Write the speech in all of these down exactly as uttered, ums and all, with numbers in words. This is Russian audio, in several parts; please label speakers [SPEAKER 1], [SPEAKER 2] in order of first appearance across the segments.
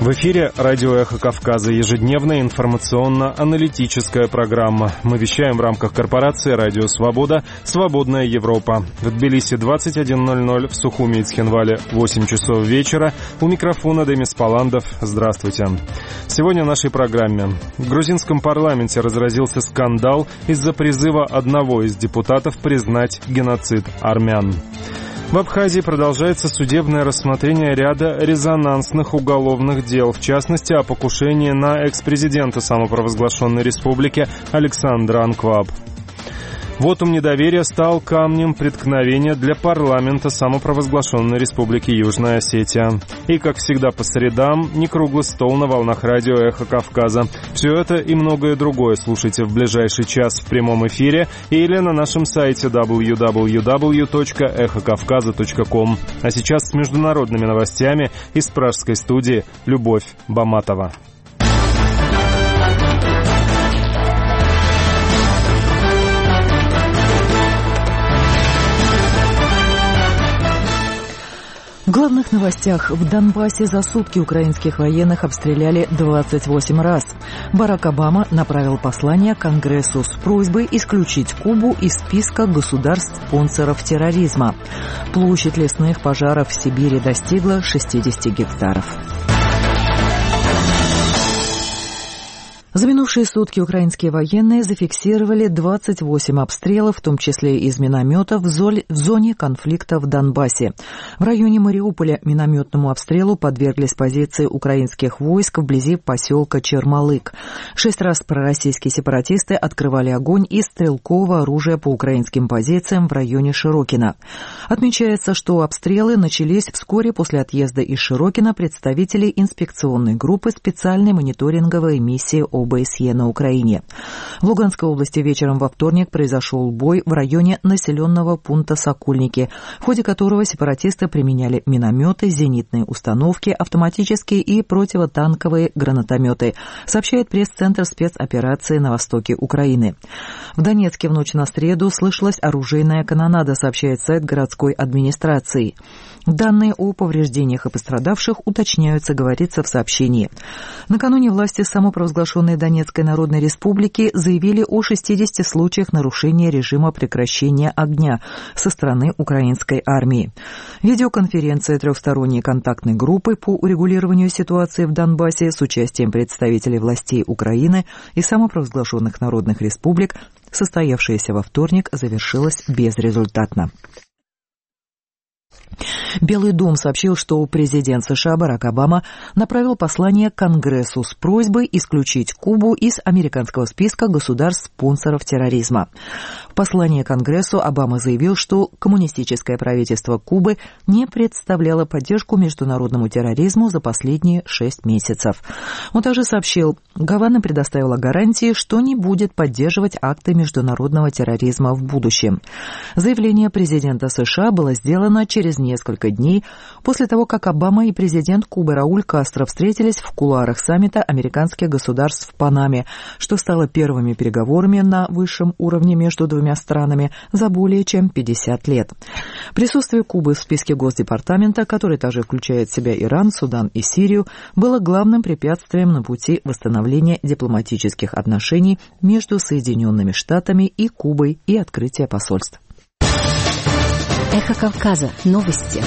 [SPEAKER 1] В эфире радио «Эхо Кавказа», ежедневная информационно-аналитическая программа. Мы вещаем в рамках корпорации «Радио Свобода», «Свободная Европа». В Тбилиси двадцать один ноль ноль, в Сухуми и Цхинвале восемь часов вечера. У микрофона Демис Паландов. Здравствуйте. Сегодня в нашей программе. В грузинском парламенте разразился скандал из-за призыва одного из депутатов признать геноцид армян. В Абхазии продолжается судебное рассмотрение ряда резонансных уголовных дел, в частности, о покушении на экс-президента самопровозглашенной республики Александра Анкваб. Вотум недоверия стал камнем преткновения для парламента самопровозглашенной республики Южная Осетия. И, как всегда, по средам, не круглый стол на волнах радио «Эхо Кавказа». Все это и многое другое слушайте в ближайший час в прямом эфире или на нашем сайте дабл ю дабл ю дабл ю точка эхо кавказа точка ком. А сейчас с международными новостями из пражской студии Любовь Баматова.
[SPEAKER 2] В главных новостях. В Донбассе за сутки украинских военных обстреляли двадцать восемь раз. Барак Обама направил послание Конгрессу с просьбой исключить Кубу из списка государств-спонсоров терроризма. Площадь лесных пожаров в Сибири достигла шестьдесят гектаров. За минувшие сутки украинские военные зафиксировали двадцать восемь обстрелов, в том числе из минометов, в зоне конфликта в Донбассе. В районе Мариуполя минометному обстрелу подверглись позиции украинских войск вблизи поселка Чермалык. Шесть раз пророссийские сепаратисты открывали огонь из стрелкового оружия по украинским позициям в районе Широкино. Отмечается, что обстрелы начались вскоре после отъезда из Широкино представителей инспекционной группы специальной мониторинговой миссии ОБСЕ. ОБСЕ на Украине. В Луганской области вечером во вторник произошел бой в районе населенного пункта Сокольники, в ходе которого сепаратисты применяли минометы, зенитные установки, автоматические и противотанковые гранатометы, сообщает пресс-центр спецоперации на востоке Украины. В Донецке в ночь на среду слышалась оружейная канонада, сообщает сайт городской администрации. Данные о повреждениях и пострадавших уточняются, говорится в сообщении. Накануне власти самопровозглашенной Донецкой Народной Республики заявили о шестидесяти случаях нарушения режима прекращения огня со стороны украинской армии. Видеоконференция трехсторонней контактной группы по урегулированию ситуации в Донбассе с участием представителей властей Украины и самопровозглашенных народных республик, состоявшаяся во вторник, завершилась безрезультатно. Белый дом сообщил, что президент США Барак Обама направил послание Конгрессу с просьбой исключить Кубу из американского списка государств-спонсоров терроризма. В послании Конгрессу Обама заявил, что коммунистическое правительство Кубы не представляло поддержку международному терроризму за последние шесть месяцев. Он также сообщил, Гавана предоставила гарантии, что не будет поддерживать акты международного терроризма в будущем. Заявление президента США было сделано через несколько дней после того, как Обама и президент Кубы Рауль Кастро встретились в кулуарах саммита американских государств в Панаме, что стало первыми переговорами на высшем уровне между двумя странами за более чем пятьдесят лет. Присутствие Кубы в списке Госдепартамента, который также включает в себя Иран, Судан и Сирию, было главным препятствием на пути восстановления дипломатических отношений между Соединенными Штатами и Кубой и открытия посольств.
[SPEAKER 3] Эхо Кавказа. Новости.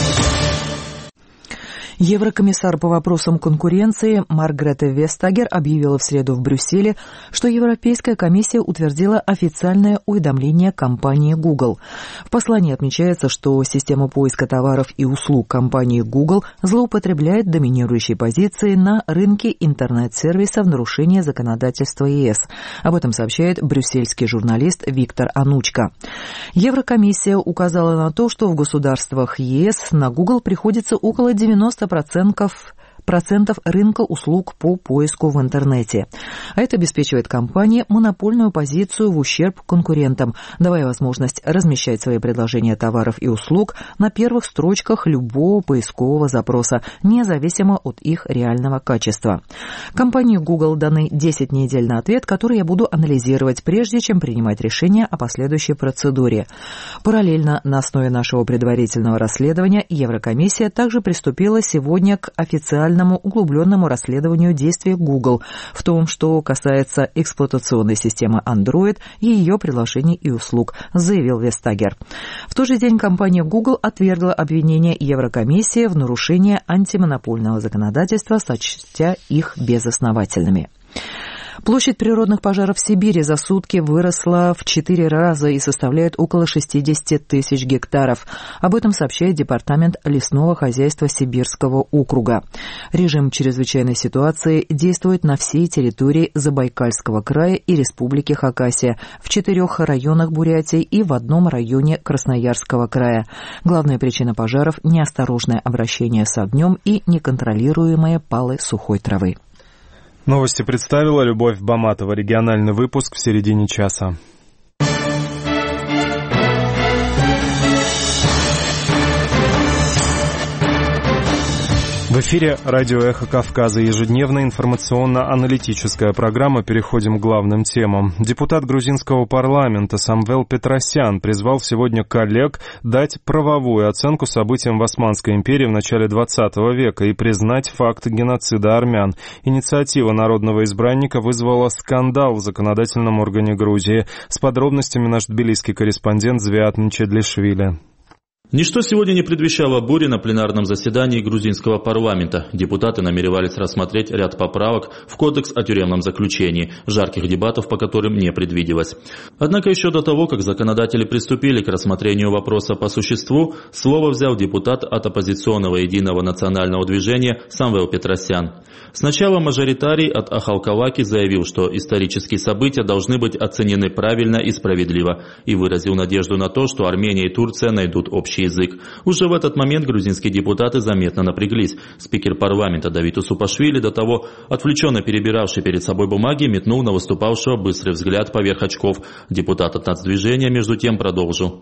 [SPEAKER 2] Еврокомиссар по вопросам конкуренции Маргрете Вестагер объявила в среду в Брюсселе, что Европейская комиссия утвердила официальное уведомление компании Google. В послании отмечается, что система поиска товаров и услуг компании Google злоупотребляет доминирующей позицией на рынке интернет-сервиса в нарушение законодательства ЕС. Об этом сообщает брюссельский журналист Виктор Анучка. Еврокомиссия указала на то, что в государствах ЕС на Google приходится около девяносто процентов процентов рынка услуг по поиску в интернете. А это обеспечивает компании монопольную позицию в ущерб конкурентам, давая возможность размещать свои предложения товаров и услуг на первых строчках любого поискового запроса, независимо от их реального качества. Компании Google даны десять недель на ответ, который я буду анализировать, прежде чем принимать решение о последующей процедуре. Параллельно, на основе нашего предварительного расследования, Еврокомиссия также приступила сегодня к официальному тщательному углубленному расследованию действий Google в том, что касается эксплуатационной системы Android и ее приложений и услуг, заявил Вестагер. В тот же день компания Google отвергла обвинения Еврокомиссии в нарушении антимонопольного законодательства, сочтя их безосновательными. Площадь природных пожаров в Сибири за сутки выросла в четыре раза и составляет около шестьдесят тысяч гектаров. Об этом сообщает Департамент лесного хозяйства Сибирского округа. Режим чрезвычайной ситуации действует на всей территории Забайкальского края и Республики Хакасия, в четырех районах Бурятии и в одном районе Красноярского края. Главная причина пожаров – неосторожное обращение с огнем и неконтролируемые палы сухой травы.
[SPEAKER 1] Новости представила Любовь Баматова. Региональный выпуск в середине часа. В эфире радио «Эхо Кавказа», ежедневная информационно-аналитическая программа. Переходим к главным темам. Депутат грузинского парламента Самвел Петросян призвал сегодня коллег дать правовую оценку событиям в Османской империи в начале двадцатого века и признать факт геноцида армян. Инициатива народного избранника вызвала скандал в законодательном органе Грузии. С подробностями наш тбилисский корреспондент Звиат Мчедлишвили.
[SPEAKER 4] Ничто сегодня не предвещало бури на пленарном заседании грузинского парламента. Депутаты намеревались рассмотреть ряд поправок в Кодекс о тюремном заключении, жарких дебатов по которым не предвиделось. Однако еще до того, как законодатели приступили к рассмотрению вопроса по существу, слово взял депутат от оппозиционного единого национального движения Самвел Петросян. Сначала мажоритарий от Ахалкаваки заявил, что исторические события должны быть оценены правильно и справедливо, и выразил надежду на то, что Армения и Турция найдут общий язык. Уже в этот момент грузинские депутаты заметно напряглись. Спикер парламента Давид Усупашвили, до того отвлеченно перебиравший перед собой бумаги, метнул на выступавшего быстрый взгляд поверх очков. Депутат от нацдвижения между тем продолжил.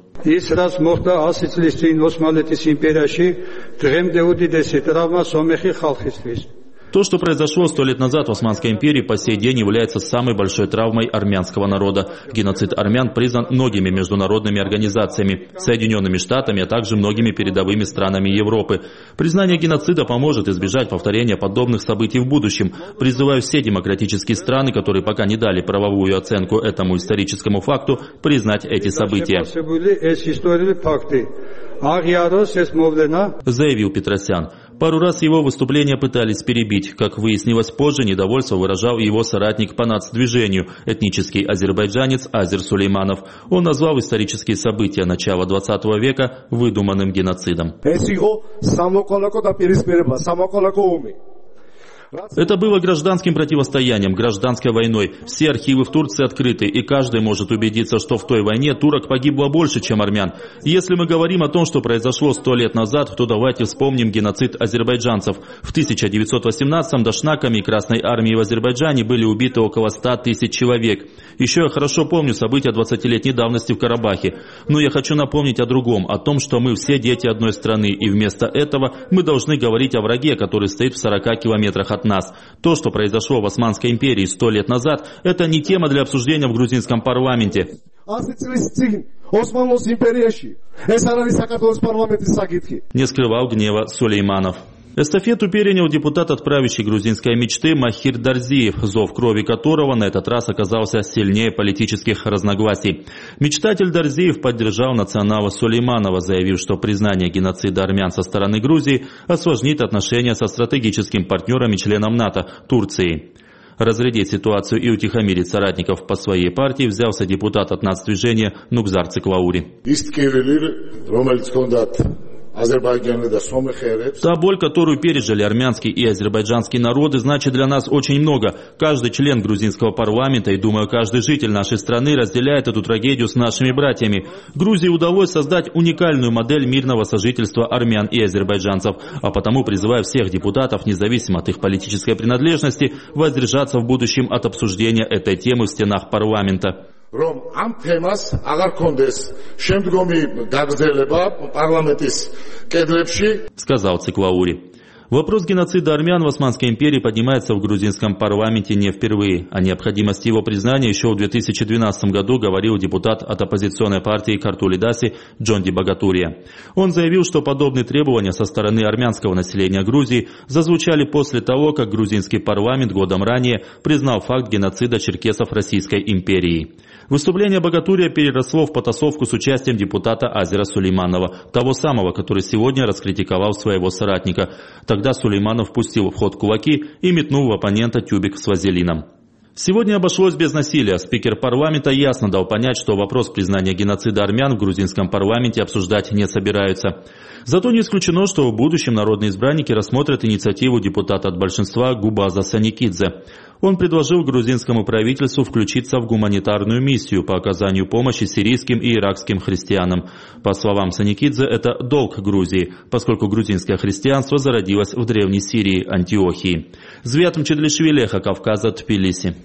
[SPEAKER 4] То, что произошло сто лет назад в Османской империи, по сей день является самой большой травмой армянского народа. Геноцид армян признан многими международными организациями, Соединенными Штатами, а также многими передовыми странами Европы. Признание геноцида поможет избежать повторения подобных событий в будущем. Призываю все демократические страны, которые пока не дали правовую оценку этому историческому факту, признать эти события. Заявил Петросян. Пару раз его выступления пытались перебить. Как выяснилось позже, недовольство выражал его соратник по нацдвижению, этнический азербайджанец Азер Сулейманов. Он назвал исторические события начала двадцатого века выдуманным геноцидом. Это было гражданским противостоянием, гражданской войной. Все архивы в Турции открыты, и каждый может убедиться, что в той войне турок погибло больше, чем армян. Если мы говорим о том, что произошло сто лет назад, то давайте вспомним геноцид азербайджанцев. В тысяча девятьсот восемнадцатом дашнаками Красной армии в Азербайджане были убиты около ста тысяч человек. Еще я хорошо помню события двадцатилетней давности в Карабахе. Но я хочу напомнить о другом, о том, что мы все дети одной страны, и вместо этого мы должны говорить о враге, который стоит в сорока километрах от нас. То, что произошло в Османской империи сто лет назад, это не тема для обсуждения в грузинском парламенте. Не скрывал гнева Сулейманов. Эстафету перенял депутат от правящей грузинской мечты Махир Дарзиев, зов крови которого на этот раз оказался сильнее политических разногласий. Мечтатель Дарзиев поддержал национала Сулейманова, заявив, что признание геноцида армян со стороны Грузии осложнит отношения со стратегическим партнером и членом НАТО – Турцией. Разрядить ситуацию и утихомирить соратников по своей партии взялся депутат от нацдвижения Нугзар Циклаури. Та боль, которую пережили армянский и азербайджанский народы, значит для нас очень много. Каждый член грузинского парламента и, думаю, каждый житель нашей страны разделяет эту трагедию с нашими братьями. Грузии удалось создать уникальную модель мирного сожительства армян и азербайджанцев, а потому призываю всех депутатов, независимо от их политической принадлежности, воздержаться в будущем от обсуждения этой темы в стенах парламента. Сказал Циклаури. Вопрос геноцида армян в Османской империи поднимается в грузинском парламенте не впервые. О необходимости его признания еще в две тысячи двенадцатом году говорил депутат от оппозиционной партии Картулидаси Джонди Багатурия. Он заявил, что подобные требования со стороны армянского населения Грузии зазвучали после того, как грузинский парламент годом ранее признал факт геноцида черкесов Российской империи. Выступление Багатурия переросло в потасовку с участием депутата Азера Сулейманова, того самого, который сегодня раскритиковал своего соратника. Тогда Сулейманов пустил в ход кулаки и метнул в оппонента тюбик с вазелином. Сегодня обошлось без насилия. Спикер парламента ясно дал понять, что вопрос признания геноцида армян в грузинском парламенте обсуждать не собираются. Зато не исключено, что в будущем народные избранники рассмотрят инициативу депутата от большинства Губаза Саникидзе. Он предложил грузинскому правительству включиться в гуманитарную миссию по оказанию помощи сирийским и иракским христианам. По словам Саникидзе, это долг Грузии, поскольку грузинское христианство зародилось в древней Сирии, Антиохии. Звят Мчедлишвили, Эхо Кавказа, Тбилиси.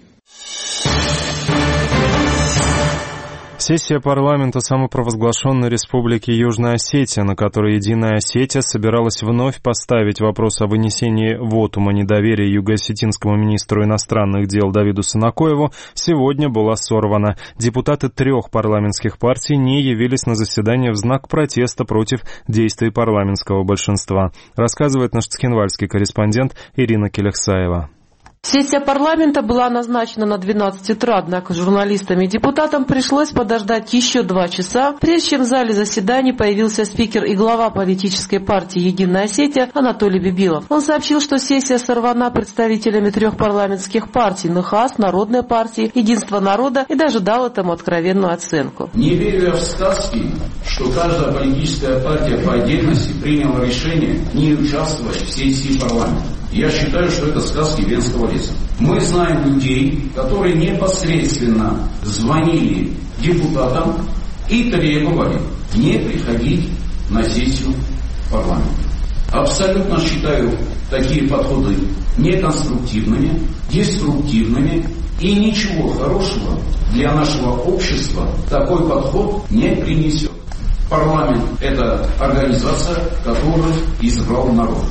[SPEAKER 1] Сессия парламента самопровозглашенной Республики Южная Осетия, на которой Единая Осетия собиралась вновь поставить вопрос о вынесении вотума недоверия югоосетинскому министру иностранных дел Давиду Сынакоеву, сегодня была сорвана. Депутаты трех парламентских партий не явились на заседание в знак протеста против действий парламентского большинства, рассказывает наш цхинвальский корреспондент Ирина Келехсаева.
[SPEAKER 5] Сессия парламента была назначена на двенадцать утра, однако журналистам и депутатам пришлось подождать еще два часа, прежде чем в зале заседаний появился спикер и глава политической партии «Единая Осетия» Анатолий Бибилов. Он сообщил, что сессия сорвана представителями трех парламентских партий – НХАС, Народной партии, Единство народа, и даже дал этому откровенную оценку.
[SPEAKER 6] Не верю я в сказки, что каждая политическая партия по отдельности приняла решение не участвовать в сессии парламента. Я считаю, что это сказки Венского леса. Мы знаем людей, которые непосредственно звонили депутатам и требовали не приходить на сессию парламента. Абсолютно считаю такие подходы неконструктивными, деструктивными, и ничего хорошего для нашего общества такой подход не принесет. Парламент – это организация, которую избрал народ.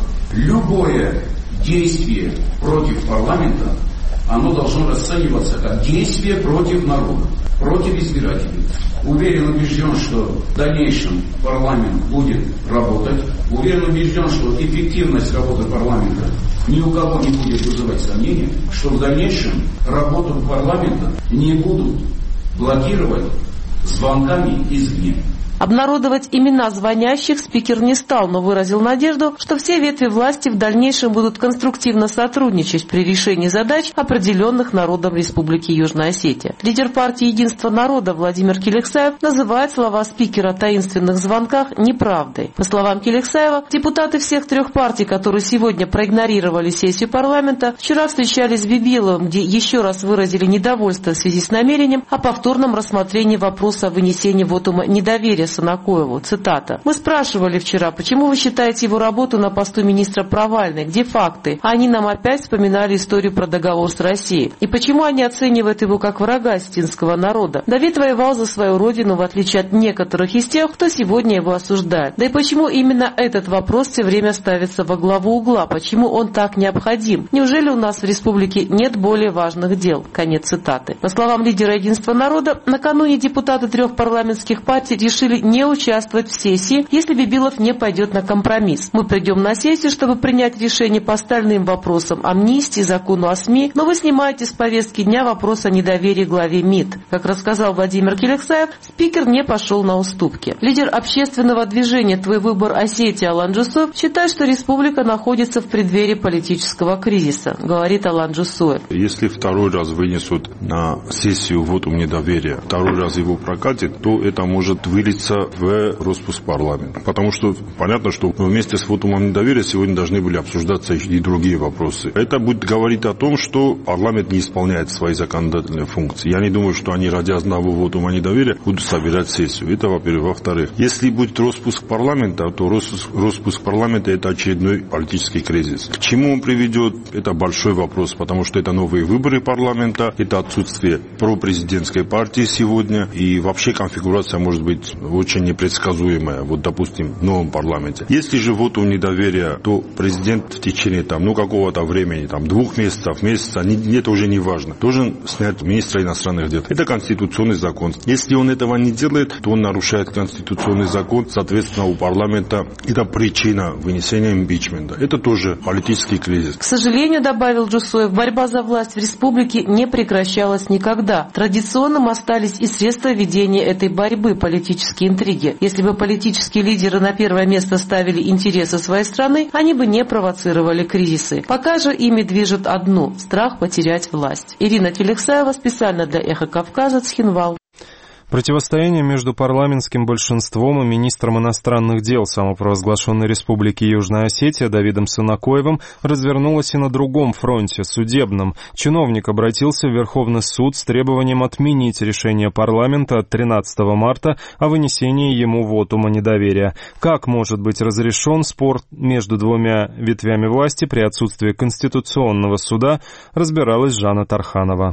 [SPEAKER 6] Любое действие против парламента, оно должно расцениваться как действие против народа, против избирателей. Уверен, убежден, что в дальнейшем парламент будет работать. Уверен, убежден, что эффективность работы парламента ни у кого не будет вызывать сомнения, что в дальнейшем работу парламента не будут блокировать звонками извне.
[SPEAKER 5] Обнародовать имена звонящих спикер не стал, но выразил надежду, что все ветви власти в дальнейшем будут конструктивно сотрудничать при решении задач, определенных народом Республики Южная Осетия. Лидер партии «Единство народа» Владимир Келехсаев называет слова спикера о таинственных звонках неправдой. По словам Келехсаева, депутаты всех трех партий, которые сегодня проигнорировали сессию парламента, вчера встречались с Бибиловым, где еще раз выразили недовольство в связи с намерением о повторном рассмотрении вопроса о вынесении вотума недоверия Сынакоеву. Цитата. «Мы спрашивали вчера, почему вы считаете его работу на посту министра провальной? Где факты? А они нам опять вспоминали историю про договор с Россией. И почему они оценивают его как врага осетинского народа? Давид воевал за свою родину, в отличие от некоторых из тех, кто сегодня его осуждает. Да и почему именно этот вопрос все время ставится во главу угла? Почему он так необходим? Неужели у нас в республике нет более важных дел?» Конец цитаты. По словам лидера «Единства народа», накануне депутаты трех парламентских партий решили не участвовать в сессии, если Бибилов не пойдет на компромисс. «Мы придем на сессию, чтобы принять решение по остальным вопросам: амнистии, закону о СМИ, но вы снимаете с повестки дня вопрос о недоверии главе МИД». Как рассказал Владимир Келехсаев, спикер не пошел на уступки. Лидер общественного движения «Твой выбор Осетия» Алан Джусоев считает, что республика находится в преддверии политического кризиса, говорит Алан Джусоев.
[SPEAKER 7] Если второй раз вынесут на сессию вотум недоверия, второй раз его прокатит, то это может вылиться в распуск парламента. Потому что понятно, что вместе с вотумом недоверия сегодня должны были обсуждаться и другие вопросы. Это будет говорить о том, что парламент не исполняет свои законодательные функции. Я не думаю, что они ради одного вотума недоверия будут собирать сессию. Это, во-первых. Во-вторых, если будет распуск парламента, то распуск парламента – это очередной политический кризис. К чему он приведет, это большой вопрос, потому что это новые выборы парламента, это отсутствие пропрезидентской партии сегодня, и вообще конфигурация может быть очень непредсказуемая, вот, допустим, в новом парламенте. Если же вотум недоверия, то президент в течение там, ну, какого-то времени, там, двух месяцев, месяца, не, это уже не важно, должен снять министра иностранных дел. Это конституционный закон. Если он этого не делает, то он нарушает конституционный закон, соответственно, у парламента это причина вынесения импичмента. Это тоже политический кризис.
[SPEAKER 5] К сожалению, добавил Джусоев, борьба за власть в республике не прекращалась никогда. Традиционным остались и средства ведения этой борьбы, политические интриги. Если бы политические лидеры на первое место ставили интересы своей страны, они бы не провоцировали кризисы. Пока же ими движет одно – страх потерять власть. Ирина Телексаева специально для «Эхо Кавказа», Цхинвал.
[SPEAKER 1] Противостояние между парламентским большинством и министром иностранных дел самопровозглашенной Республики Южная Осетия Давидом Сынакоевым развернулось и на другом фронте, судебном. Чиновник обратился в Верховный суд с требованием отменить решение парламента от тринадцатого марта о вынесении ему вотума недоверия. Как может быть разрешен спор между двумя ветвями власти при отсутствии Конституционного суда, разбиралась Жанна Тарханова.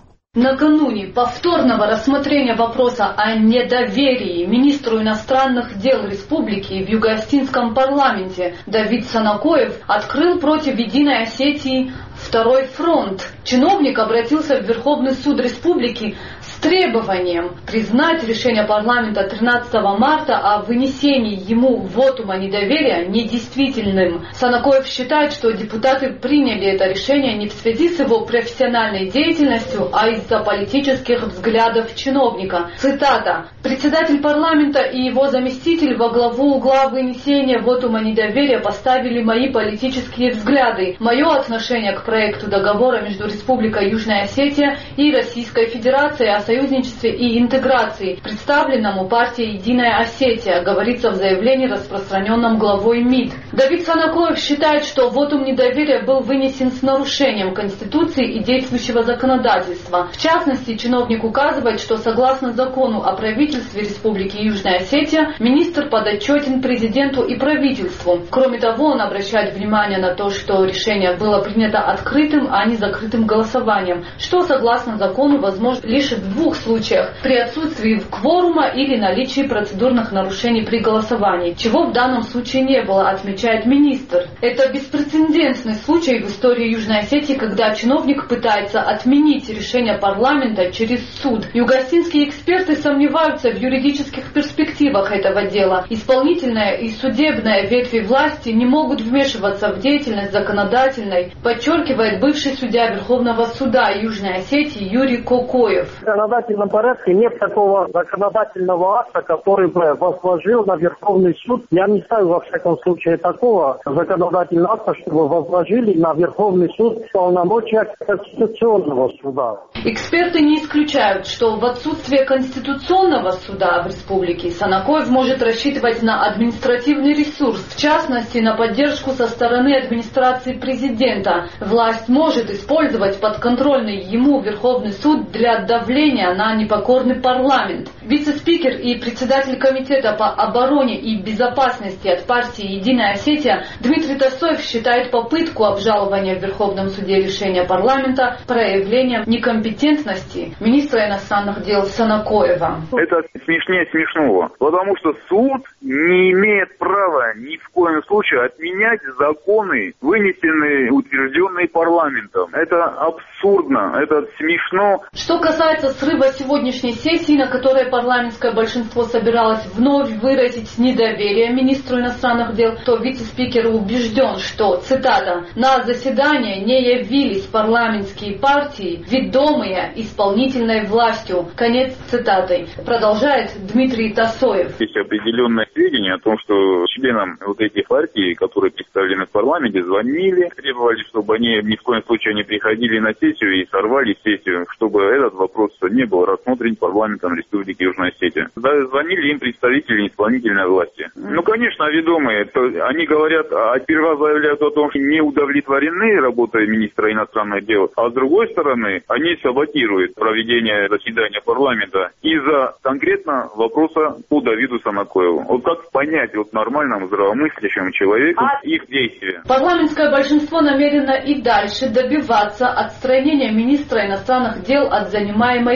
[SPEAKER 8] Накануне повторного рассмотрения вопроса о недоверии министру иностранных дел республики в Юго-Осетинском парламенте Давид Сынакоев открыл против Единой Осетии второй фронт. Чиновник обратился в Верховный суд республики с требованием признать решение парламента тринадцатого марта о вынесении ему вотума недоверия недействительным. Сынакоев считает, что депутаты приняли это решение не в связи с его профессиональной деятельностью, а из-за политических взглядов чиновника. Цитата. «Председатель парламента и его заместитель во главу угла вынесения вотума недоверия поставили мои политические взгляды, мое отношение к проекту договора между Республикой Южная Осетия и Российской Федерацией о союзничестве и интеграции, представленному партией «Единая Осетия», говорится в заявлении, распространенном главой МИД. Давид Сынакоев считает, что вотум недоверия был вынесен с нарушением Конституции и действующего законодательства. В частности, чиновник указывает, что согласно закону о правительстве Республики Южная Осетия, министр подотчетен президенту и правительству. Кроме того, он обращает внимание на то, что решение было принято открытым, а не закрытым голосованием, что согласно закону возможно лишь в двух случаях: при отсутствии кворума или наличии процедурных нарушений при голосовании, чего в данном случае не было, отмечает министр. Это беспрецедентный случай в истории Южной Осетии, когда чиновник пытается отменить решение парламента через суд. Юго-осетинские эксперты сомневаются в юридических перспективах этого дела. Исполнительная и судебная ветви власти не могут вмешиваться в деятельность законодательной, подчеркивает бывший судья Верховного суда Южной Осетии Юрий Кокоев.
[SPEAKER 9] В законодательном порядке нет такого законодательного акта, который бы возложил на Верховный суд. Я не ставлю во всяком случае такого законодательного акта, чтобы возложили на Верховный суд полномочия Конституционного суда.
[SPEAKER 8] Эксперты не исключают, что в отсутствие Конституционного суда в республике Сынакоев может рассчитывать на административный ресурс, в частности на поддержку со стороны администрации президента. Власть может использовать подконтрольный ему Верховный суд для давления на непокорный парламент. Вице-спикер и председатель комитета по обороне и безопасности от партии «Единая Осетия» Дмитрий Тасоев считает попытку обжалования в Верховном суде решения парламента проявлением некомпетентности министра иностранных дел Сынакоева.
[SPEAKER 10] Это смешнее смешного, потому что суд не имеет права ни в коем случае отменять законы, вынесенные, утвержденные парламентом. Это абсурдно, это смешно.
[SPEAKER 8] Что касается срыва сегодняшней сессии, на которой парламентское большинство собиралось вновь выразить недоверие министру иностранных дел, то вице-спикер убежден, что, цитата, «на заседание не явились парламентские партии, ведомые исполнительной властью». Конец цитаты. Продолжает Дмитрий Тасоев.
[SPEAKER 10] Есть определенное сведения о том, что членам вот этих партий, которые представлены в парламенте, звонили, требовали, чтобы они ни в коем случае не приходили на сессию и сорвали сессию, чтобы этот вопрос не был рассмотрен парламентом Республики Южная Осетия. Звонили им представители исполнительной власти. Ну, конечно, ведомые. То они говорят, а сперва заявляют о том, что не удовлетворены работой министра иностранных дел, а с другой стороны, они саботируют проведение заседания парламента из-за конкретно вопроса по Давиду Сынакоеву. Вот как понять вот нормальному здравомыслящему человеку а... их действия?
[SPEAKER 8] Парламентское большинство намерено и дальше добиваться отстранения министра иностранных дел от занимаемой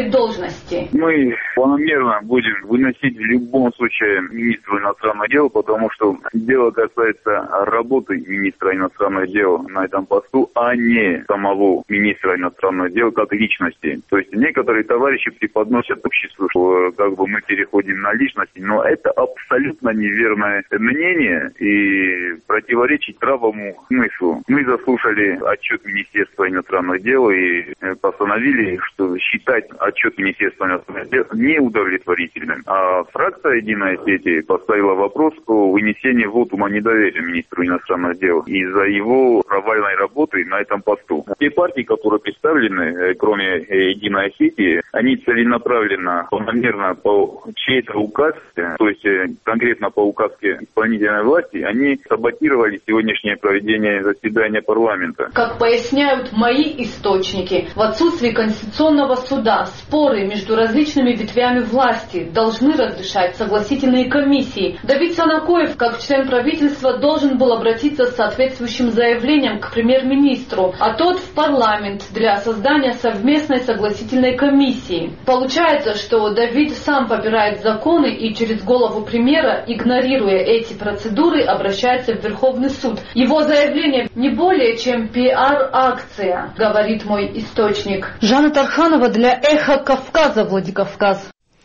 [SPEAKER 8] своей должности.
[SPEAKER 10] Мы планомерно будем выносить в любом случае министру иностранных дел, потому что дело касается работы министра иностранных дел на этом посту, а не самого министра иностранных дел как личности. То есть некоторые товарищи преподносят обществу, что как бы мы переходим на личности, но это абсолютно неверное мнение и противоречит здравому смыслу. Мы заслушали отчет Министерства иностранных дел и постановили, что считать отчет Министерства иностранных дел неудовлетворительным. А фракция «Единая Осетия» поставила вопрос о вынесении вотума недоверия министру иностранных дел из-за его провальной работы на этом посту. Те партии, которые представлены, кроме «Единой Осетии», они целенаправленно, планомерно по чьей-то указ, то есть конкретно по указке исполнительной власти, они саботировали сегодняшнее проведение заседания парламента.
[SPEAKER 8] Как поясняют мои источники, в отсутствии Конституционного суда споры между различными ветвями власти должны разрешать согласительные комиссии. Давид Санакоев, как член правительства, должен был обратиться с соответствующим заявлением к премьер-министру, а тот в парламент для создания совместной согласительной комиссии. Получается, что Давид сам попирает законы и через голову премьера, игнорируя эти процедуры, обращается в Верховный суд. Его заявление не более чем пиар-акция, говорит мой источник. Жанна Тарханова для «Эхо Кавказа», Владикавказ.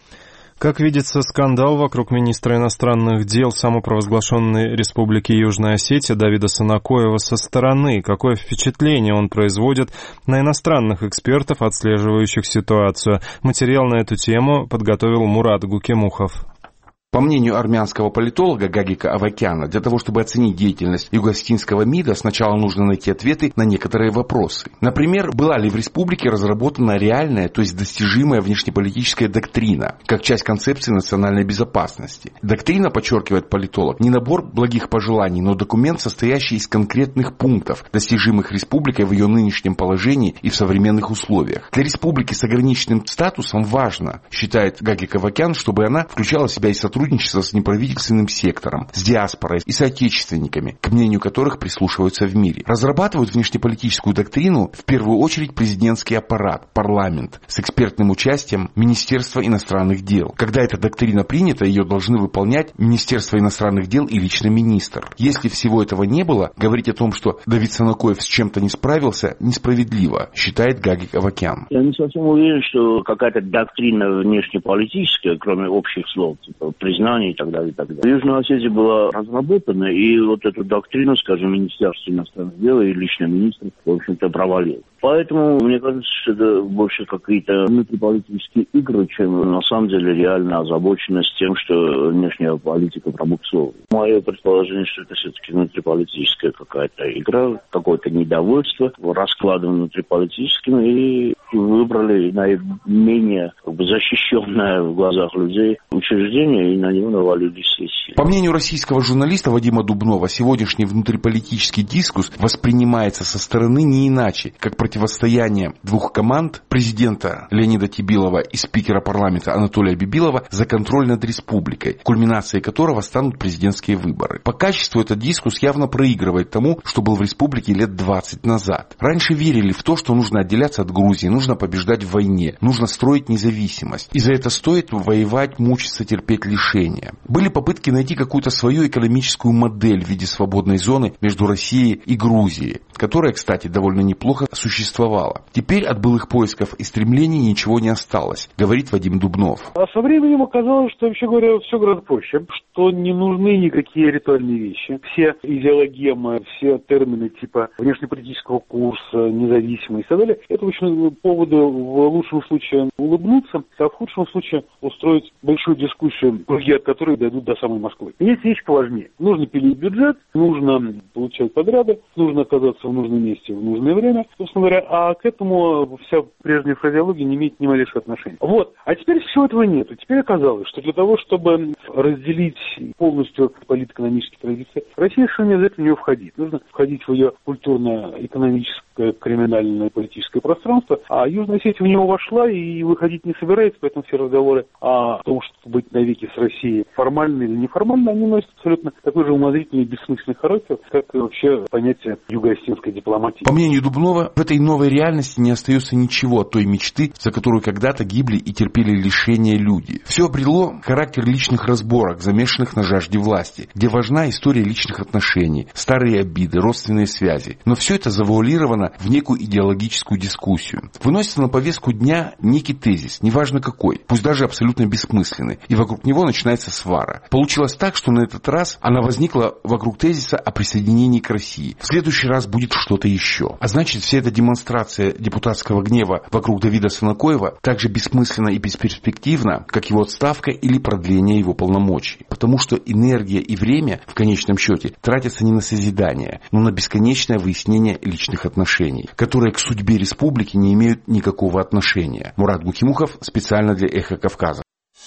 [SPEAKER 1] Как видится, скандал вокруг министра иностранных дел самопровозглашенной Республики Южная Осетия Давида Санакоева со стороны. Какое впечатление он производит на иностранных экспертов, отслеживающих ситуацию? Материал на эту тему подготовил Мурат Гукемухов.
[SPEAKER 11] По мнению армянского политолога Гагика Авакяна, для того, чтобы оценить деятельность юго-осетинского МИДа, сначала нужно найти ответы на некоторые вопросы. Например, была ли в республике разработана реальная, то есть достижимая внешнеполитическая доктрина, как часть концепции национальной безопасности. Доктрина, подчеркивает политолог, не набор благих пожеланий, но документ, состоящий из конкретных пунктов, достижимых республикой в ее нынешнем положении и в современных условиях. Для республики с ограниченным статусом важно, считает Гагик Авакян, чтобы она включала в себя и сотрудничество с неправительственным сектором, с диаспорой и соотечественниками, к мнению которых прислушиваются в мире. Разрабатывают внешнеполитическую доктрину в первую очередь президентский аппарат, парламент, с экспертным участием Министерства иностранных дел. Когда эта доктрина принята, ее должны выполнять Министерство иностранных дел и лично министр. Если всего этого не было, говорить о том, что Давид Санакоев с чем-то не справился, несправедливо, считает Гагик Авакян.
[SPEAKER 12] Я не совсем уверен, что какая-то доктрина внешнеполитическая, кроме общих слов, типа признание и так далее, и так далее. В Южной Осетии была разработана, и вот эту доктрину, скажем, Министерство иностранных дел и лично министр, в общем-то, провалил. Поэтому, мне кажется, что это больше какие-то внутриполитические игры, чем на самом деле реальная озабоченность тем, что внешняя политика пробуксовывает. Мое предположение, что это все-таки внутриполитическая какая-то игра, какое-то недовольство раскладом внутриполитическим, и выбрали наименее как бы, защищенное в глазах людей учреждение, и на него навалились все силы.
[SPEAKER 11] По мнению российского журналиста Вадима Дубнова, сегодняшний внутриполитический дискурс воспринимается со стороны не иначе, как противостояние двух команд, президента Леонида Тибилова и спикера парламента Анатолия Бибилова, за контроль над республикой, кульминацией которого станут президентские выборы. По качеству этот дискурс явно проигрывает тому, что был в республике лет двадцать назад. Раньше верили в то, что нужно отделяться от Грузии, нужно побеждать в войне, нужно строить независимость. И за это стоит воевать, мучиться, терпеть лишения. Были попытки найти какую-то свою экономическую модель в виде свободной зоны между Россией и Грузией, которая, кстати, довольно неплохо существовала. Теперь от былых поисков и стремлений ничего не осталось, говорит Вадим Дубнов.
[SPEAKER 13] А со временем оказалось, что, вообще говоря, все гораздо проще, что не нужны никакие ритуальные вещи. Все идеологемы, все термины типа внешнеполитического курса, независимость и так далее, это очень поводы в лучшем случае улыбнуться, а в худшем случае устроить большую дискуссию, от которой дойдут до самой Москвы. Есть вещи поважнее. Нужно пилить бюджет, нужно получать подряды, нужно оказаться в нужном месте в нужное время, собственно говоря, а к этому вся прежняя фразеология не имеет ни малейшего отношения. Вот. А теперь всего этого нет. И теперь оказалось, что для того, чтобы разделить полностью политэкономические традиции, Россия совершенно не обязательно в нее входить. Нужно входить в ее культурно-экономическое, криминальное, политическое пространство, а А Южная Осетия в него вошла и выходить не собирается, поэтому все разговоры о том, что быть навеки с Россией формально или неформально, они носят абсолютно такой же умозрительный и бессмысленный характер, как и вообще понятие юго-осетинской дипломатии.
[SPEAKER 11] По мнению Дубнова, в этой новой реальности не остается ничего от той мечты, за которую когда-то гибли и терпели лишения люди. Все обрело характер личных разборок, замешанных на жажде власти, где важна история личных отношений, старые обиды, родственные связи. Но все это завуалировано в некую идеологическую дискуссию. Выносится на повестку дня некий тезис, неважно какой, пусть даже абсолютно бессмысленный, и вокруг него начинается свара. Получилось так, что на этот раз она возникла вокруг тезиса о присоединении к России. В следующий раз будет что-то еще. А значит, вся эта демонстрация депутатского гнева вокруг Давида Сынакоева так же бессмысленна и бесперспективна, как его отставка или продление его полномочий. Потому что энергия и время, в конечном счете, тратятся не на созидание, но на бесконечное выяснение личных отношений, которые к судьбе республики не имеют никакого отношения. Мурат Гухимухов специально для «Эхо Кавказа».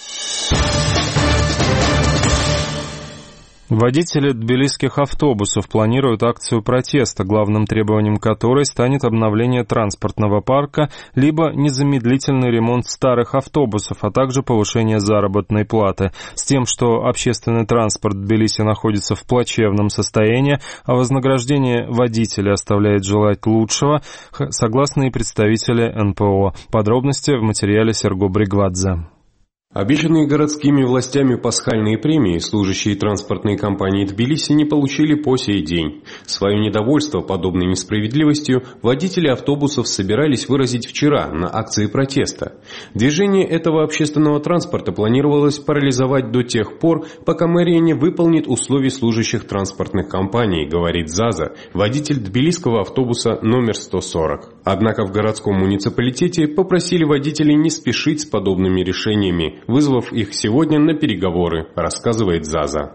[SPEAKER 1] Водители тбилисских автобусов планируют акцию протеста, главным требованием которой станет обновление транспортного парка, либо незамедлительный ремонт старых автобусов, а также повышение заработной платы. С тем, что общественный транспорт Тбилиси находится в плачевном состоянии, а вознаграждение водителя оставляет желать лучшего, согласны и представители эн пэ о. Подробности в материале Серго Бригвадзе.
[SPEAKER 14] Обещанные городскими властями пасхальные премии служащие транспортной компании Тбилиси не получили по сей день. Свое недовольство подобной несправедливостью водители автобусов собирались выразить вчера на акции протеста. Движение этого общественного транспорта планировалось парализовать до тех пор, пока мэрия не выполнит условий служащих транспортных компаний, говорит Заза, водитель тбилисского автобуса номер сто сорок. Однако в городском муниципалитете попросили водителей не спешить с подобными решениями, вызвав их сегодня на переговоры, рассказывает Заза.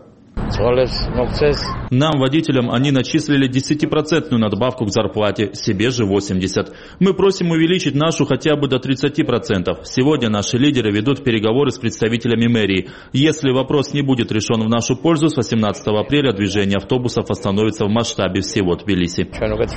[SPEAKER 4] Нам, водителям, они начислили десятипроцентную надбавку к зарплате, себе же восемьдесят процентов. Мы просим увеличить нашу хотя бы до тридцати процентов. Сегодня наши лидеры ведут переговоры с представителями мэрии. Если вопрос не будет решен в нашу пользу, с восемнадцатого апреля движение автобусов остановится в масштабе всего Тбилиси.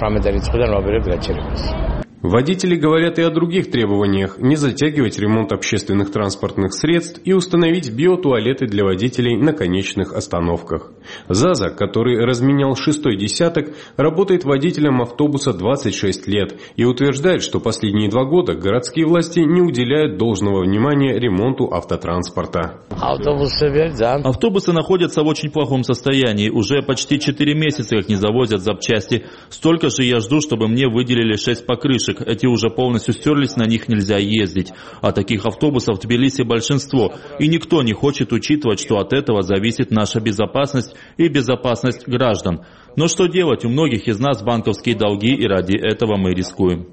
[SPEAKER 14] Водители говорят и о других требованиях: не затягивать ремонт общественных транспортных средств и установить биотуалеты для водителей на конечных остановках. Заза, который разменял шестой десяток, работает водителем автобуса двадцать шесть лет и утверждает, что последние два года городские власти не уделяют должного внимания ремонту автотранспорта.
[SPEAKER 4] Автобусы находятся в очень плохом состоянии. Уже почти четыре месяца их не завозят запчасти. Столько же я жду, чтобы мне выделили шесть покрышек. Эти уже полностью стерлись, на них нельзя ездить. А таких автобусов в Тбилиси большинство. И никто не хочет учитывать, что от этого зависит наша безопасность и безопасность граждан. Но что делать? У многих из нас банковские долги, и ради этого мы рискуем.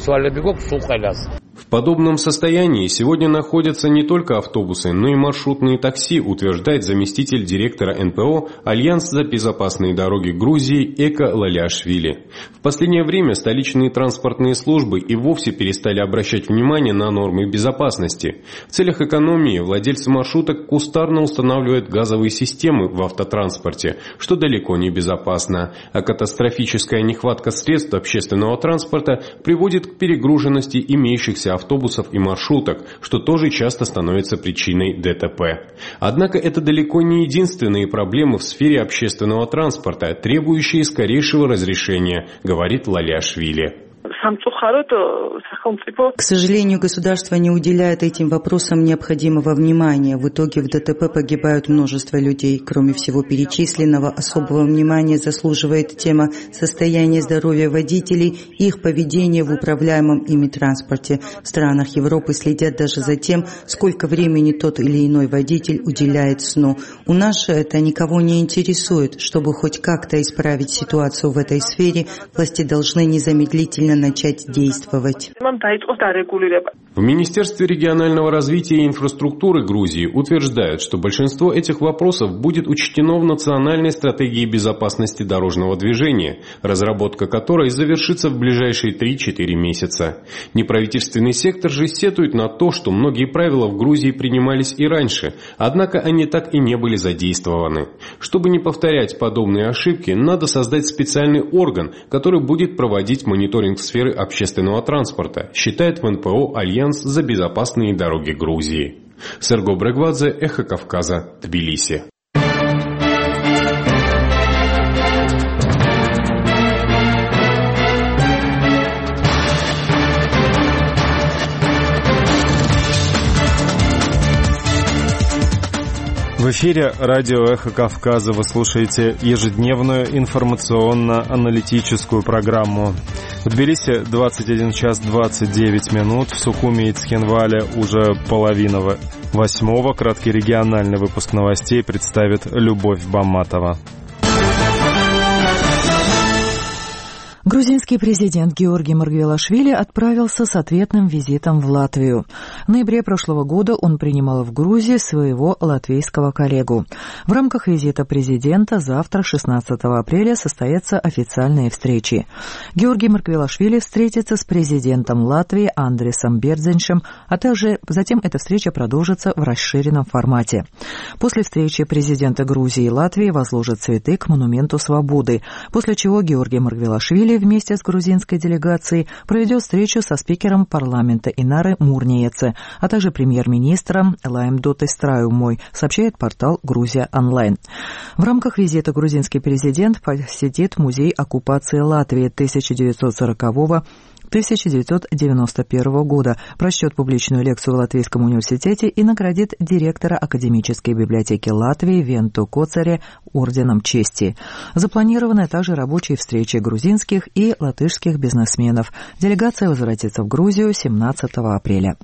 [SPEAKER 14] В подобном состоянии сегодня находятся не только автобусы, но и маршрутные такси, утверждает заместитель директора эн пэ о «Альянс за безопасные дороги Грузии» Эка Лалиашвили. В последнее время столичные транспортные службы и вовсе перестали обращать внимание на нормы безопасности. В целях экономии владельцы маршруток кустарно устанавливают газовые системы в автотранспорте, что далеко не безопасно. А катастрофическая нехватка средств общественного транспорта приводит к перегруженности имеющихся автобусов и маршруток, что тоже часто становится причиной дэ тэ пэ. Однако это далеко не единственные проблемы в сфере общественного транспорта, требующие скорейшего разрешения, говорит Лалиашвили.
[SPEAKER 15] К сожалению, государство не уделяет этим вопросам необходимого внимания. В итоге в дэ тэ пэ погибают множество людей. Кроме всего перечисленного, особого внимания заслуживает тема состояния здоровья водителей и их поведения в управляемом ими транспорте. В странах Европы следят даже за тем, сколько времени тот или иной водитель уделяет сну. У нас же это никого не интересует. Чтобы хоть как-то исправить ситуацию в этой сфере, власти должны незамедлительно начать действовать.
[SPEAKER 14] В Министерстве регионального развития и инфраструктуры Грузии утверждают, что большинство этих вопросов будет учтено в национальной стратегии безопасности дорожного движения, разработка которой завершится в ближайшие три-четыре месяца. Неправительственный сектор же сетует на то, что многие правила в Грузии принимались и раньше, однако они так и не были задействованы. Чтобы не повторять подобные ошибки, надо создать специальный орган, который будет проводить мониторинг сферы сферы общественного транспорта, считает в эн пэ о Альянс за безопасные дороги Грузии. Серго Брегвадзе, Эхо Кавказа, Тбилиси.
[SPEAKER 1] В эфире радио «Эхо Кавказа». Вы слушаете ежедневную информационно-аналитическую программу. В Тбилиси двадцать один час двадцать девять минут, в Сухуми и Цхинвале уже половина восьмого. Краткий региональный выпуск новостей представит Любовь Баматова.
[SPEAKER 2] Грузинский президент Георгий Маргвелашвили отправился с ответным визитом в Латвию. В ноябре прошлого года он принимал в Грузии своего латвийского коллегу. В рамках визита президента завтра, шестнадцатого апреля, состоятся официальные встречи. Георгий Маргвелашвили встретится с президентом Латвии Андресом Бердзиншем, а также затем эта встреча продолжится в расширенном формате. После встречи президента Грузии и Латвии возложат цветы к монументу Свободы, после чего Георгий Маргвелашвили вместе с грузинской делегацией проведет встречу со спикером парламента Инары Мурниеце, а также премьер-министром Лаймдотой Страумой, сообщает портал «Грузия онлайн». В рамках визита грузинский президент посетит музей оккупации Латвии тысяча девятьсот сорокового тысяча девятьсот девяносто первого года, прочтет публичную лекцию в Латвийском университете и наградит директора Академической библиотеки Латвии Венту Коцаре орденом чести. Запланированы также рабочие встречи грузинских и латышских бизнесменов. Делегация возвратится в Грузию семнадцатого апреля.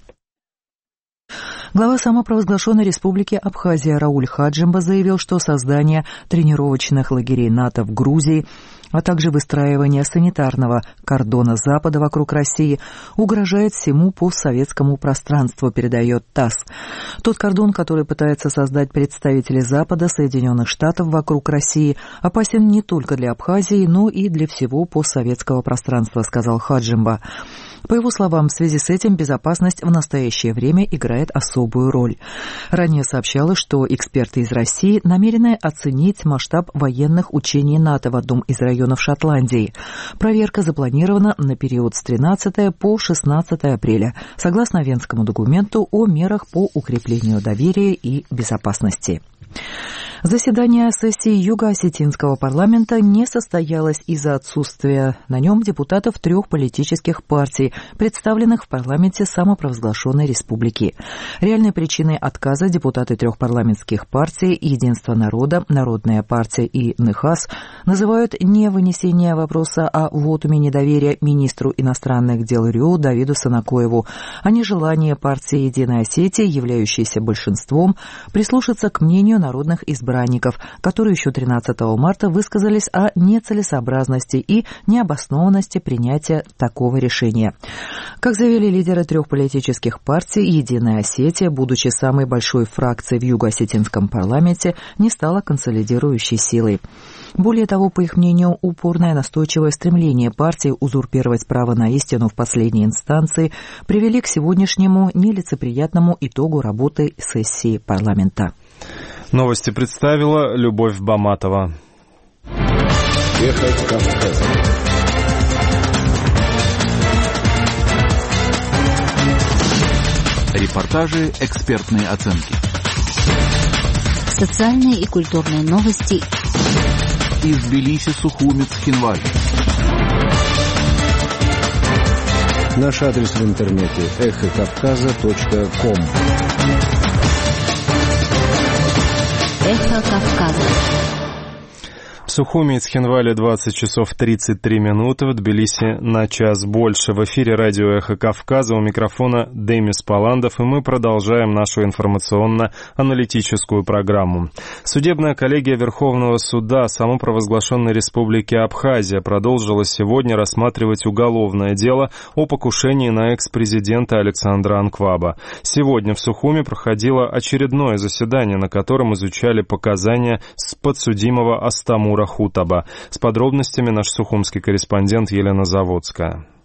[SPEAKER 2] Глава самопровозглашенной республики Абхазия Рауль Хаджимба заявил, что создание тренировочных лагерей НАТО в Грузии, а также выстраивание санитарного кордона Запада вокруг России угрожает всему постсоветскому пространству, передает ТАСС. Тот кордон, который пытаются создать представители Запада, Соединенных Штатов вокруг России, опасен не только для Абхазии, но и для всего постсоветского пространства, сказал Хаджимба. По его словам, в связи с этим безопасность в настоящее время играет особую роль. Ранее сообщалось, что эксперты из России намерены оценить масштаб военных учений НАТО в одном из районов Шотландии. Проверка запланирована на период с тринадцатого по шестнадцатое апреля, согласно Венскому документу о мерах по укреплению доверия и безопасности. Заседание сессии Юго-Осетинского парламента не состоялось из-за отсутствия на нем депутатов трех политических партий, представленных в парламенте самопровозглашенной республики. Реальной причиной отказа депутаты трех парламентских партий «Единство народа», «Народная партия» и «Ныхас» называют не вынесение вопроса о вотуме недоверия министру иностранных дел РИО Давиду Сынакоеву, а не желание партии «Единая Осетия», являющейся большинством, прислушаться к мнению народных избирателей, которые еще тринадцатого марта высказались о нецелесообразности и необоснованности принятия такого решения. Как заявили лидеры трех политических партий, «Единая Осетия», будучи самой большой фракцией в Юго-Осетинском парламенте, не стала консолидирующей силой. Более того, по их мнению, упорное настойчивое стремление партии узурпировать право на истину в последней инстанции привели к сегодняшнему нелицеприятному итогу работы сессии парламента.
[SPEAKER 1] Новости представила Любовь Баматова.
[SPEAKER 16] Эхо Кавказа. Репортажи, экспертные оценки.
[SPEAKER 3] Социальные и культурные новости.
[SPEAKER 16] Из Тбилиси, Сухуми, Цхинвали.
[SPEAKER 17] Наш адрес в интернете эхо кавказа точка ком.
[SPEAKER 3] Эхо Кавказа.
[SPEAKER 1] В Сухуми и Цхинвале двадцать часов тридцать три минуты, в Тбилиси на час больше. В эфире радио «Эхо Кавказа», у микрофона Демис Паландов, и мы продолжаем нашу информационно-аналитическую программу. Судебная коллегия Верховного суда самопровозглашенной республики Абхазия продолжила сегодня рассматривать уголовное дело о покушении на экс-президента Александра Анкваба. Сегодня в Сухуми проходило очередное заседание, на котором изучали показания подсудимого Астамура Хутаба. С подробностями наш сухумский корреспондент Елена Заводская.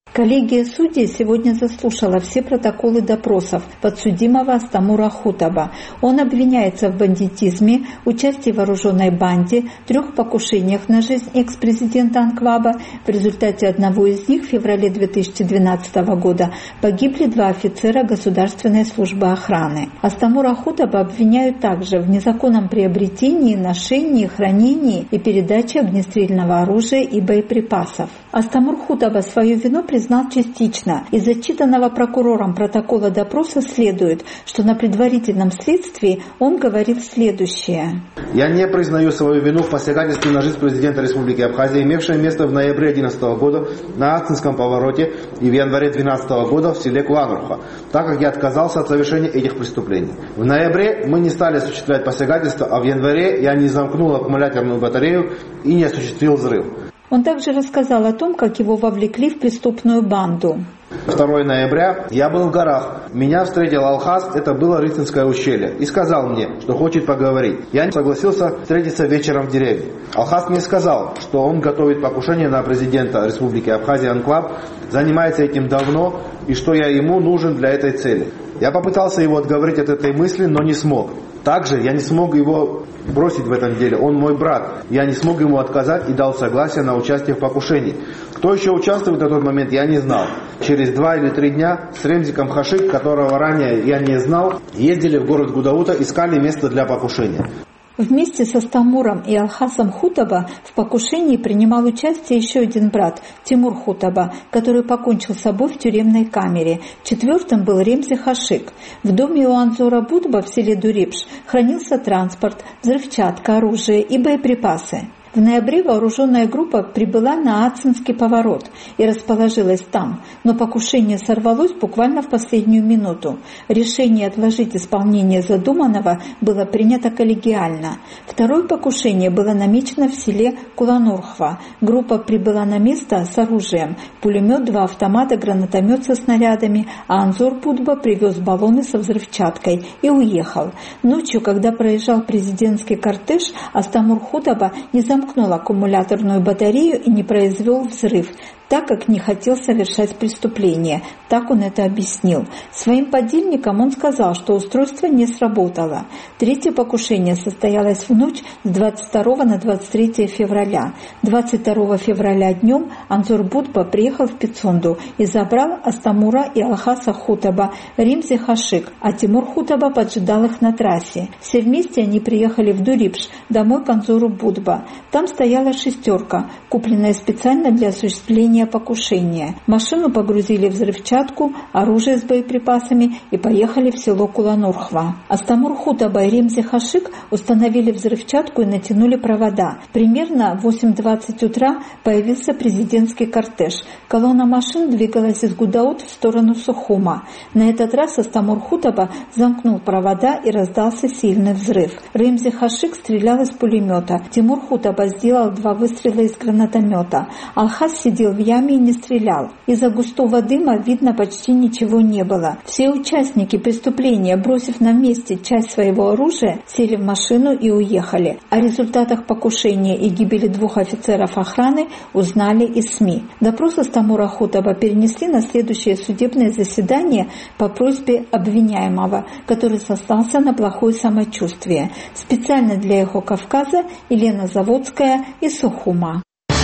[SPEAKER 18] Коллегия судей сегодня заслушала все протоколы допросов подсудимого Астамура Хутаба. Он обвиняется в бандитизме, участии в вооруженной банде, трех покушениях на жизнь экс-президента Анклава. В результате одного из них в феврале две тысячи двенадцатого года погибли два офицера Государственной службы охраны. Астамура Хутаба обвиняют также в незаконном приобретении, ношении, хранении и передаче огнестрельного оружия и боеприпасов. Астамур Хутаба свою вину признал частично. Из зачитанного прокурором протокола допроса следует, что на предварительном следствии он говорил следующее.
[SPEAKER 19] Я не признаю свою вину в посягательстве на жизнь президента Республики Абхазия, имевшее место в ноябре две тысячи одиннадцатого года на Ацинском повороте и в январе две тысячи двенадцатого года в селе Куланурха, так как я отказался от совершения этих преступлений. В ноябре мы не стали осуществлять посягательство, а в январе я не замкнул аккумуляторную батарею и не осуществил взрыв.
[SPEAKER 18] Он также рассказал о том, как его вовлекли в преступную банду.
[SPEAKER 19] второго ноября я был в горах. Меня встретил Алхас, это было Рыцинское ущелье, и сказал мне, что хочет поговорить. Я согласился встретиться вечером в деревне. Алхас мне сказал, что он готовит покушение на президента Республики Абхазия Анклав, занимается этим давно, и что я ему нужен для этой цели. Я попытался его отговорить от этой мысли, но не смог. Также я не смог его бросить в этом деле. Он мой брат. Я не смог ему отказать и дал согласие на участие в покушении. Кто еще участвует на тот момент, я не знал. Через два или три дня с Ремзиком Хашик, которого ранее я не знал, ездили в город Гудаута, искали место для покушения.
[SPEAKER 18] Вместе со Астамуром и Алхасом Хутаба в покушении принимал участие еще один брат, Тимур Хутаба, который покончил с собой в тюремной камере. Четвертым был Ремзи Хашик. В доме у Анзора Будба в селе Дурипш хранился транспорт, взрывчатка, оружие и боеприпасы. В ноябре вооруженная группа прибыла на Ацинский поворот и расположилась там, но покушение сорвалось буквально в последнюю минуту. Решение отложить исполнение задуманного было принято коллегиально. Второе покушение было намечено в селе Куланурхва. Группа прибыла на место с оружием: пулемет, два автомата, гранатомет со снарядами, а Анзор Будба привез баллоны со взрывчаткой и уехал. Ночью, когда проезжал президентский кортеж, Астамур Хутаба не замкнул аккумуляторную батарею и не произвел взрыв, так как не хотел совершать преступление. Так он это объяснил. Своим подельникам он сказал, что устройство не сработало. Третье покушение состоялось в ночь с двадцать второго на двадцать третье февраля. двадцать второго февраля днем Анзор Будба приехал в Пицунду и забрал Астамура и Алхаса Хутаба, Ремзи Хашик, а Тимур Хутаба поджидал их на трассе. Все вместе они приехали в Дурипш, домой к Анзору Будба. Там стояла шестерка, купленная специально для осуществления покушения. Машину погрузили в взрывчатку, оружие с боеприпасами и поехали в село Куланурхва. Астамур Хутаба и Ремзи Хашик установили взрывчатку и натянули провода. Примерно в восемь двадцать утра появился президентский кортеж. Колонна машин двигалась из Гудаут в сторону Сухума. На этот раз Астамур Хутаба замкнул провода и раздался сильный взрыв. Ремзи Хашик стрелял из пулемета. Тимур Хутаба сделал два выстрела из гранатомета. Алхас сидел в яме и не стрелял. Из-за густого дыма видно почти ничего не было. Все участники преступления, бросив на месте часть своего оружия, сели в машину и уехали. О результатах покушения и гибели двух офицеров охраны узнали из СМИ. Допрос Астамура Хутаба перенесли на следующее судебное заседание по просьбе обвиняемого, который сослался на плохое самочувствие. Специально для «Эхо Кавказа» Елена Заводская из Сухума.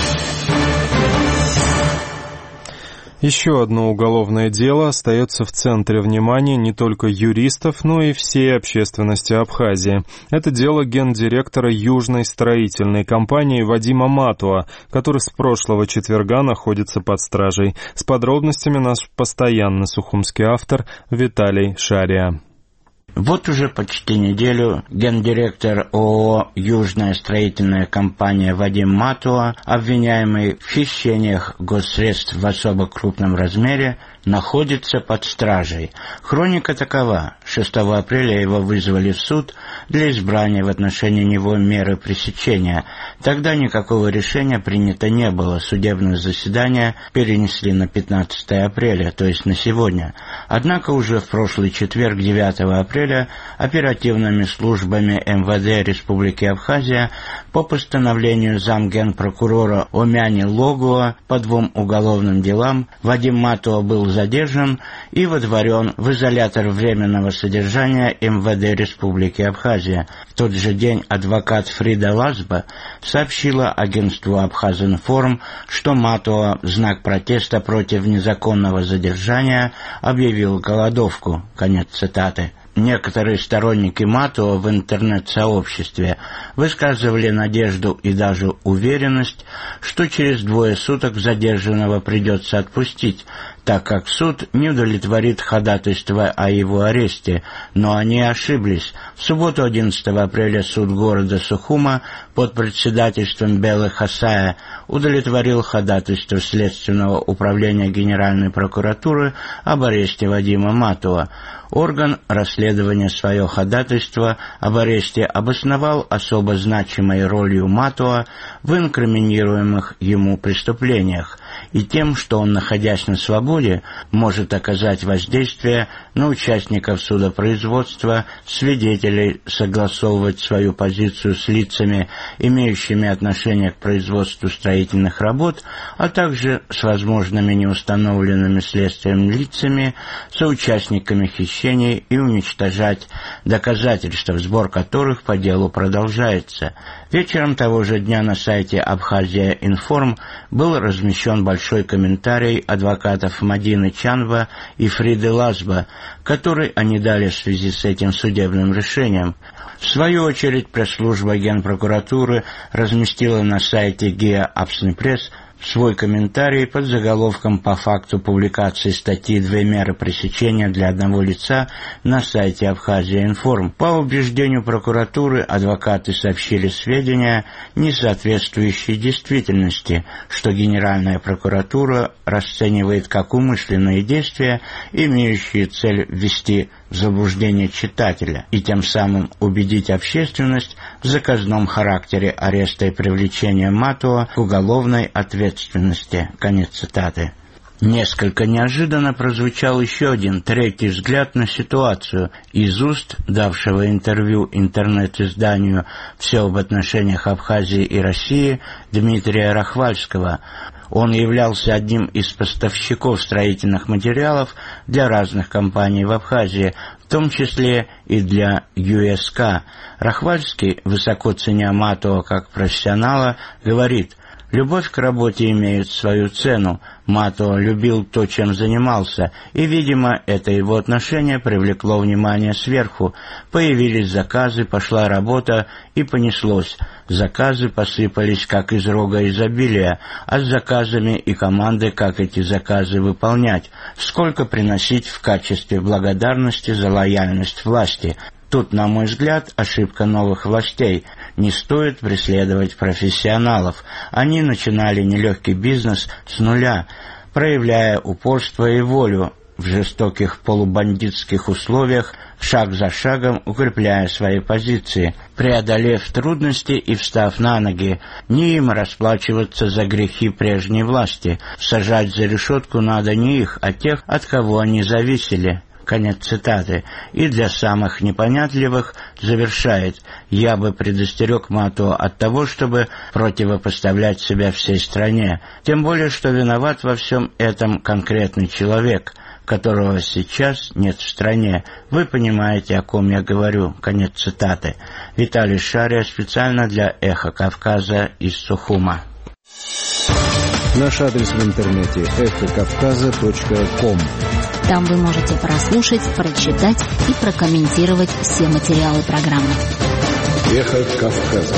[SPEAKER 1] Еще одно уголовное дело остается в центре внимания не только юристов, но и всей общественности Абхазии. Это дело гендиректора Южной строительной компании Вадима Матуа, который с прошлого четверга находится под стражей. С подробностями наш постоянный сухумский автор Виталий Шария.
[SPEAKER 20] Вот уже почти неделю гендиректор ООО «Южная строительная компания» Вадим Матуа, обвиняемый в хищениях госсредств в особо крупном размере, находится под стражей. Хроника такова. шестого апреля его вызвали в суд для избрания в отношении него меры пресечения. Тогда никакого решения принято не было. Судебное заседание перенесли на пятнадцатое апреля, то есть на сегодня. Однако уже в прошлый четверг, девятого апреля, оперативными службами эм вэ дэ Республики Абхазия по постановлению замгенпрокурора Омяни Логуа по двум уголовным делам Вадим Матуа был задержан и водворен в изолятор временного содержания эм вэ дэ Республики Абхазия. В тот же день адвокат Фрида Лазба сообщила агентству Абхазинформ, что Матуа в знак протеста против незаконного задержания объявил голодовку. Конец цитаты. Некоторые сторонники Матуа в интернет-сообществе высказывали надежду и даже уверенность, что через двое суток задержанного придется отпустить, так как суд не удовлетворит ходатайство о его аресте, но они ошиблись. В субботу одиннадцатого апреля суд города Сухума под председательством Белы Хасая удовлетворил ходатайство Следственного управления Генеральной прокуратуры об аресте Вадима Матуа. Орган расследования свое ходатайство об аресте обосновал особо значимой ролью Матуа в инкриминируемых ему преступлениях и тем, что он, находясь на свободе, может оказать воздействие на участников судопроизводства, свидетелей, согласовывать свою позицию с лицами, имеющими отношение к производству строительных работ, а также с возможными неустановленными следствием лицами, соучастниками хищений и уничтожать доказательства, сбор которых по делу продолжается. Вечером того же дня на сайте Абхазия Информ был размещен большой комментарий адвокатов Мадины Чанва и Фриды Лазба, который они дали в связи с этим судебным решением. В свою очередь, пресс-служба Генпрокуратуры разместила на сайте ГИА Апснепресс свой комментарий под заголовком по факту публикации статьи «Две меры пресечения для одного лица» на сайте Абхазия Информ. По убеждению прокуратуры, адвокаты сообщили сведения, не соответствующие действительности, что Генеральная прокуратура расценивает как умышленные действия, имеющие цель ввести в заблуждение читателя и тем самым убедить общественность в заказном характере ареста и привлечения Матуа к уголовной ответственности. Конец цитаты. Несколько неожиданно прозвучал еще один, третий взгляд на ситуацию из уст давшего интервью интернет-изданию «Все об отношениях Абхазии и России» Дмитрия Рахвальского. Он являлся одним из поставщиков строительных материалов для разных компаний в Абхазии, в том числе и для ю эс ка. Рахвальский, высоко ценя Матуа как профессионала, говорит: «Любовь к работе имеет свою цену. Матуа любил то, чем занимался, и, видимо, это его отношение привлекло внимание сверху. Появились заказы, пошла работа, и понеслось. Заказы посыпались, как из рога изобилия, а с заказами и команды, как эти заказы выполнять, сколько приносить в качестве благодарности за лояльность власти». Тут, на мой взгляд, ошибка новых властей. Не стоит преследовать профессионалов. Они начинали нелегкий бизнес с нуля, проявляя упорство и волю в жестоких полубандитских условиях, шаг за шагом укрепляя свои позиции, преодолев трудности и встав на ноги. Не им расплачиваться за грехи прежней власти. Сажать за решетку надо не их, а тех, от кого они зависели. Конец цитаты. И для самых непонятливых завершает: «Я бы предостерег Матуа от того, чтобы противопоставлять себя всей стране. Тем более, что виноват во всем этом конкретный человек, которого сейчас нет в стране. Вы понимаете, о ком я говорю». Конец цитаты. Виталий Шария специально для «Эхо Кавказа» из Сухума.
[SPEAKER 17] Наш адрес в интернете эхо кавказа точка ком.
[SPEAKER 3] Там вы можете прослушать, прочитать и прокомментировать все материалы программы.
[SPEAKER 17] Эхо Кавказа.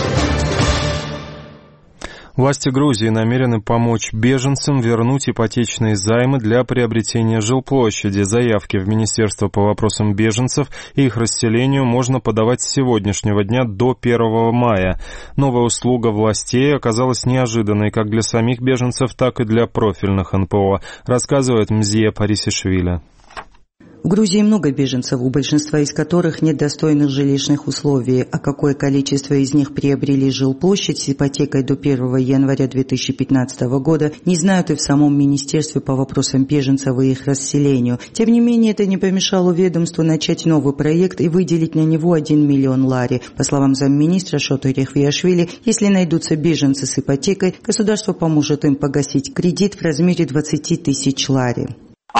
[SPEAKER 1] Власти Грузии намерены помочь беженцам вернуть ипотечные займы для приобретения жилплощади. Заявки в Министерство по вопросам беженцев и их расселению можно подавать с сегодняшнего дня до первого мая. Новая услуга властей оказалась неожиданной как для самих беженцев, так и для профильных эн пэ о, рассказывает Мзия Парисишвили.
[SPEAKER 15] В Грузии много беженцев, у большинства из которых нет достойных жилищных условий, а какое количество из них приобрели жилплощадь с ипотекой до первого января две тысячи пятнадцатого года, не знают и в самом Министерстве по вопросам беженцев и их расселению. Тем не менее, это не помешало ведомству начать новый проект и выделить на него один миллион лари. По словам замминистра Шоты Рехвиашвили, если найдутся беженцы с ипотекой, государство поможет им погасить кредит в размере двадцать тысяч лари.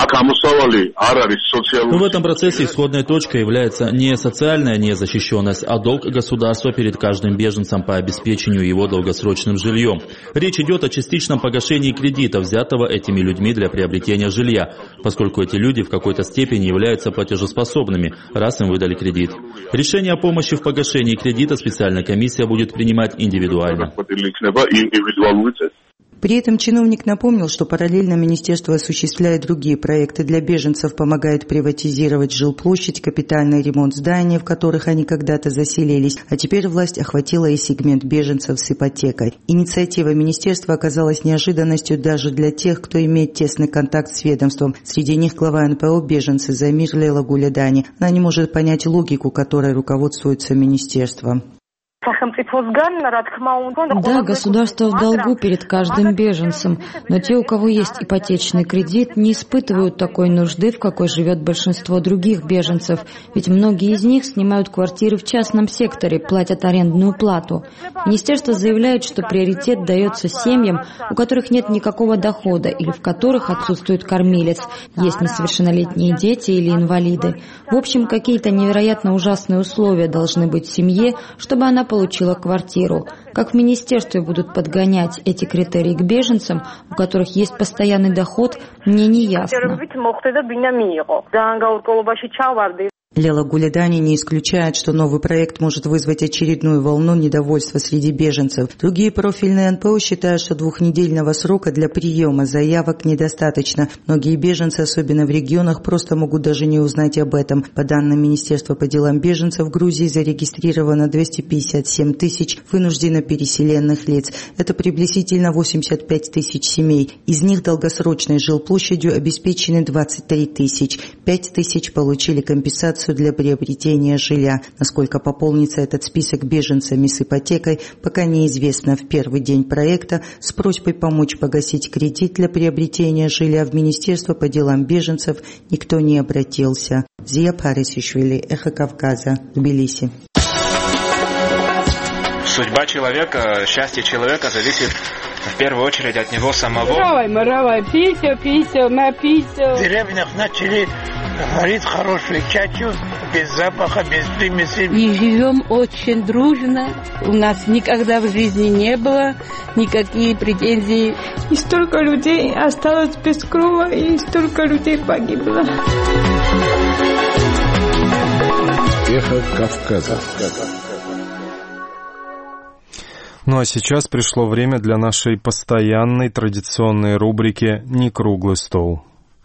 [SPEAKER 4] В этом процессе исходной точкой является не социальная незащищенность, а долг государства перед каждым беженцем по обеспечению его долгосрочным жильем. Речь идет о частичном погашении кредита, взятого этими людьми для приобретения жилья, поскольку эти люди в какой-то степени являются платежеспособными, раз им выдали кредит. Решение о помощи в погашении кредита специальная комиссия будет принимать индивидуально.
[SPEAKER 15] При этом чиновник напомнил, что параллельно министерство осуществляет другие проекты для беженцев, помогает приватизировать жилплощадь, капитальный ремонт зданий, в которых они когда-то заселились, а теперь власть охватила и сегмент беженцев с ипотекой. Инициатива министерства оказалась неожиданностью даже для тех, кто имеет тесный контакт с ведомством. Среди них глава эн пэ о «Беженцы» Замир Лейла Гулядани. Она не может понять логику, которой руководствуется министерство.
[SPEAKER 21] Да, государство в долгу перед каждым беженцем, но те, у кого есть ипотечный кредит, не испытывают такой нужды, в какой живет большинство других беженцев, ведь многие из них снимают квартиры в частном секторе, платят арендную плату. Министерство заявляет, что приоритет дается семьям, у которых нет никакого дохода или в которых отсутствует кормилец, есть несовершеннолетние дети или инвалиды. В общем, какие-то невероятно ужасные условия должны быть в семье, чтобы она получила квартиру. Как в министерстве будут подгонять эти критерии к беженцам, у которых есть постоянный доход, мне не ясно.
[SPEAKER 15] Лейла Гулядани не исключает, что новый проект может вызвать очередную волну недовольства среди беженцев. Другие профильные эн пэ о считают, что двухнедельного срока для приема заявок недостаточно. Многие беженцы, особенно в регионах, просто могут даже не узнать об этом. По данным Министерства по делам беженцев, в Грузии зарегистрировано двести пятьдесят семь тысяч вынужденно переселенных лиц. Это приблизительно восемьдесят пять тысяч семей. Из них долгосрочной жилплощадью обеспечены двадцать три тысячи. пять тысяч получили компенсацию для приобретения жилья. Насколько пополнится этот список беженцами с ипотекой, пока неизвестно. В первый день проекта с просьбой помочь погасить кредит для приобретения жилья в Министерство по делам беженцев никто не обратился. Зия Парисишвили, Эхо Кавказа, Тбилиси.
[SPEAKER 22] Судьба человека, счастье человека зависит в первую очередь от него самого.
[SPEAKER 23] Маравай, маравай, пися, пися, напися.
[SPEAKER 24] В деревнях начали варить хорошую чачу, без запаха, без примесей.
[SPEAKER 23] И живем очень дружно. У нас никогда в жизни не было никакие претензий.
[SPEAKER 18] И столько людей осталось без крова, и столько людей погибло.
[SPEAKER 17] Эхо Кавказа.
[SPEAKER 1] Ну а сейчас пришло время для нашей постоянной традиционной рубрики «Некруглый стол».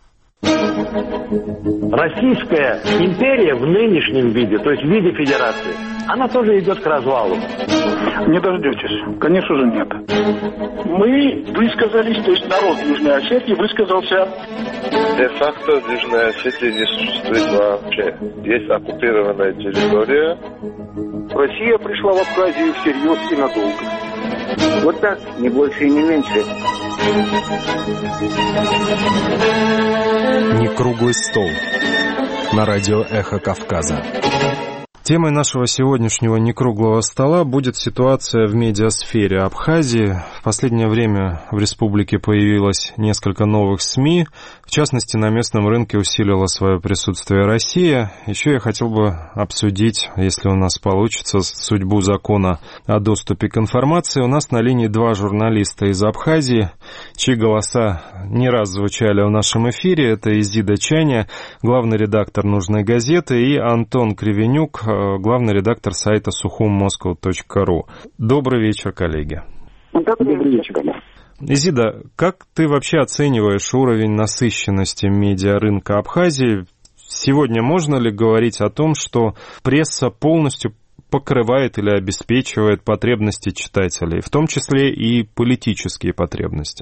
[SPEAKER 25] Российская империя в нынешнем виде, то есть в виде федерации, она тоже идет к развалу.
[SPEAKER 26] Не дождетесь. Конечно же нет. Мы высказались, то есть народ Южной Осетии высказался.
[SPEAKER 27] Де-факто в Южной Осетии не существует вообще. Есть оккупированная территория.
[SPEAKER 25] Россия пришла в Абхазию всерьез и надолго.
[SPEAKER 28] Вот так, не больше и не меньше.
[SPEAKER 1] Некруглый стол на радио «Эхо Кавказа». Темой нашего сегодняшнего некруглого стола будет ситуация в медиасфере Абхазии. В последнее время в республике появилось несколько новых СМИ. В частности, на местном рынке усилила свое присутствие Россия. Еще я хотел бы обсудить, если у нас получится, судьбу закона о доступе к информации. У нас на линии два журналиста из Абхазии, чьи голоса не раз звучали в нашем эфире. Это Изида Чаня, главный редактор «Нужной газеты», и Антон Кривенюк, главный редактор сайта сухум москва точка ру. Добрый вечер, коллеги.
[SPEAKER 25] Добрый вечер.
[SPEAKER 1] Изида, как ты вообще оцениваешь уровень насыщенности медиарынка Абхазии? Сегодня можно ли говорить о том, что пресса полностью покрывает или обеспечивает потребности читателей, в том числе и политические потребности?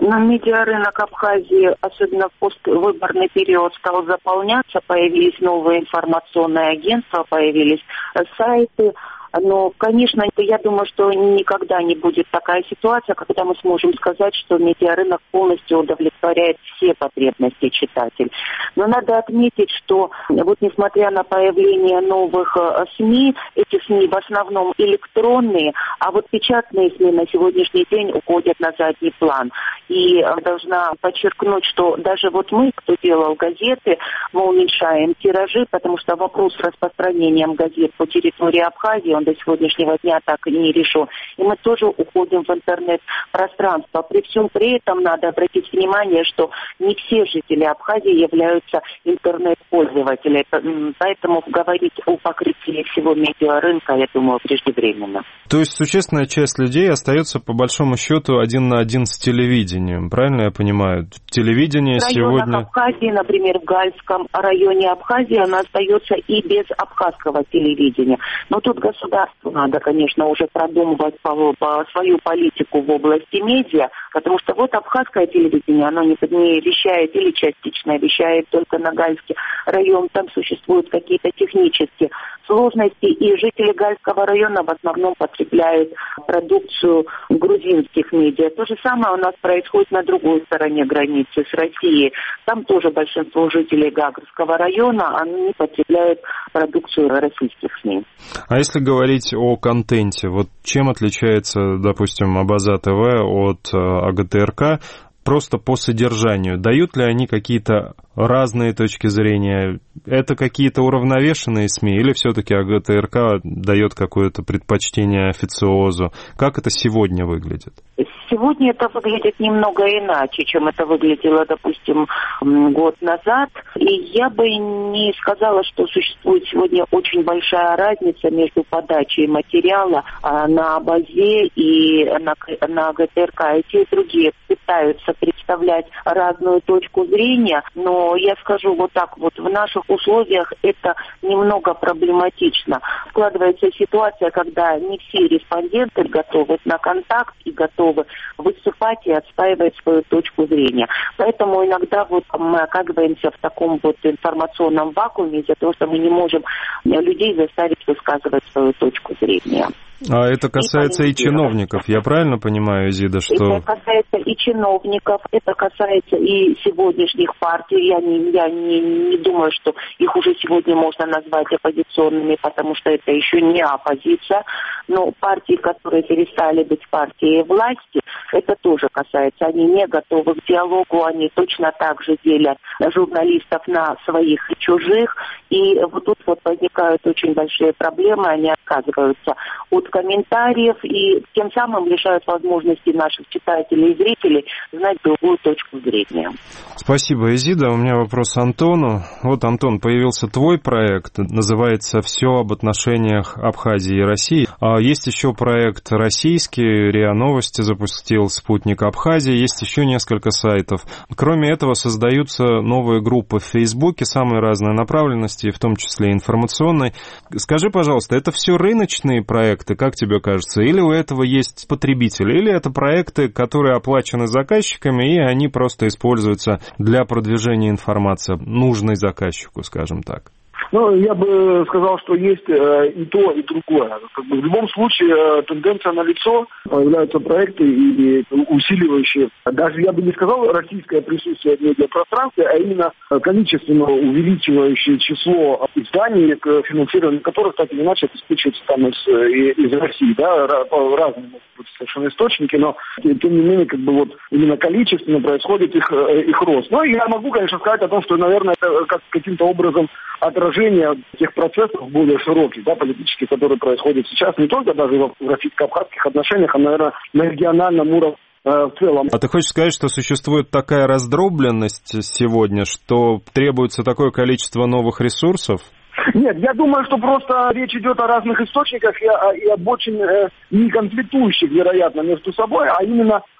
[SPEAKER 5] Но медиарынок Абхазии, особенно в поствыборный период, стал заполняться, появились новые информационные агентства, появились сайты. Но, конечно, я думаю, что никогда не будет такая ситуация, когда мы сможем сказать, что медиарынок полностью удовлетворяет все потребности читателей. Но надо отметить, что вот несмотря на появление новых СМИ, эти СМИ в основном электронные, а вот печатные СМИ на сегодняшний день уходят на задний план. И должна подчеркнуть, что даже вот мы, кто делал газеты, мы уменьшаем тиражи, потому что вопрос с распространением газет по территории Абхазии, он до сегодняшнего дня так и не решен. И мы тоже уходим в интернет-пространство. При всем при этом надо обратить внимание, что не все жители Абхазии являются интернет-пользователями. Поэтому говорить о покрытии всего медиарынка, я думаю, преждевременно.
[SPEAKER 1] То есть существенная часть людей остается, по большому счету, один на один с телевидением. Правильно я понимаю? Телевидение сегодня... В районах
[SPEAKER 5] Абхазии, например, в Гальском районе Абхазии, она остается и без абхазского телевидения. Но тут государство надо, конечно, уже продумывать по, по свою политику в области медиа, потому что вот абхазское телевидение, оно не, не вещает или частично вещает только на Гальский район, там существуют какие-то технические сложности, и жители Гальского района в основном потребляют продукцию грузинских медиа. То же самое у нас происходит на другой стороне границы с Россией. Там тоже большинство жителей Гагрского района, они потребляют продукцию российских СМИ.
[SPEAKER 1] А если говорить о контенте, вот чем отличается, допустим, Абаза ТВ от АГТРК просто по содержанию? Дают ли они какие-то разные точки зрения? Это какие-то уравновешенные СМИ или все-таки АГТРК дает какое-то предпочтение официозу? Как это сегодня выглядит?
[SPEAKER 5] Сегодня это выглядит немного иначе, чем это выглядело, допустим, год назад. И я бы не сказала, что существует сегодня очень большая разница между подачей материала на Абазе и на, на АГТРК. И те, и другие пытаются представлять разную точку зрения, но я скажу вот так вот, в наших условиях это немного проблематично. Складывается ситуация, когда не все респонденты готовы на контакт и готовы выступать и отстаивать свою точку зрения. Поэтому иногда вот мы оказываемся в таком вот информационном вакууме из-за того, что мы не можем людей заставить высказывать свою точку зрения.
[SPEAKER 1] А это касается и, и чиновников, я правильно понимаю, Изида, что...
[SPEAKER 5] Это касается и чиновников, это касается и сегодняшних партий. Я не, я не, не думаю, что их уже сегодня можно назвать оппозиционными, потому что это еще не оппозиция. Но партии, которые перестали быть партией власти, это тоже касается. Они не готовы к диалогу, они точно так же делят журналистов на своих и чужих. И вот тут вот возникают очень большие проблемы, они отказываются от комментариев и тем самым лишают возможности наших читателей и зрителей знать другую точку зрения.
[SPEAKER 1] Спасибо, Изида. У меня вопрос Антону. Вот, Антон, появился твой проект, называется «Все об отношениях Абхазии и России». А есть еще проект российский, РИА Новости запустил «Спутник Абхазии», есть еще несколько сайтов. Кроме этого, создаются новые группы в Фейсбуке самой разной направленности, в том числе информационной. Скажи, пожалуйста, это все рыночные проекты, как тебе кажется, или у этого есть потребители, или это проекты, которые оплачены заказчиками, и они просто используются для продвижения информации, нужной заказчику, скажем так?
[SPEAKER 26] Ну, я бы сказал, что есть э, и то, и другое. Как бы в любом случае э, тенденция налицо, появляются проекты и, и усиливающие, даже я бы не сказал российское присутствие в медиапространстве, а именно количественно увеличивающее число изданий, к финансированию которых так или иначе обеспечивается там из, из России, да, разные могут быть совершенно источники, но тем не менее, как бы вот именно количественно происходит их, их рост. Ну, и я могу, конечно, сказать о том, что, наверное, это как, каким-то образом отражение тех процессов более широких, да, политических, которые происходят сейчас, не только даже в российско-абхазских отношениях, а, наверное, на региональном уровне э, в целом.
[SPEAKER 1] А ты хочешь сказать, что существует такая раздробленность сегодня, что требуется такое количество новых ресурсов?
[SPEAKER 26] Нет, я думаю, что просто речь идет о разных источниках и, и об очень э, не конфликтующих, вероятно, между собой, а именно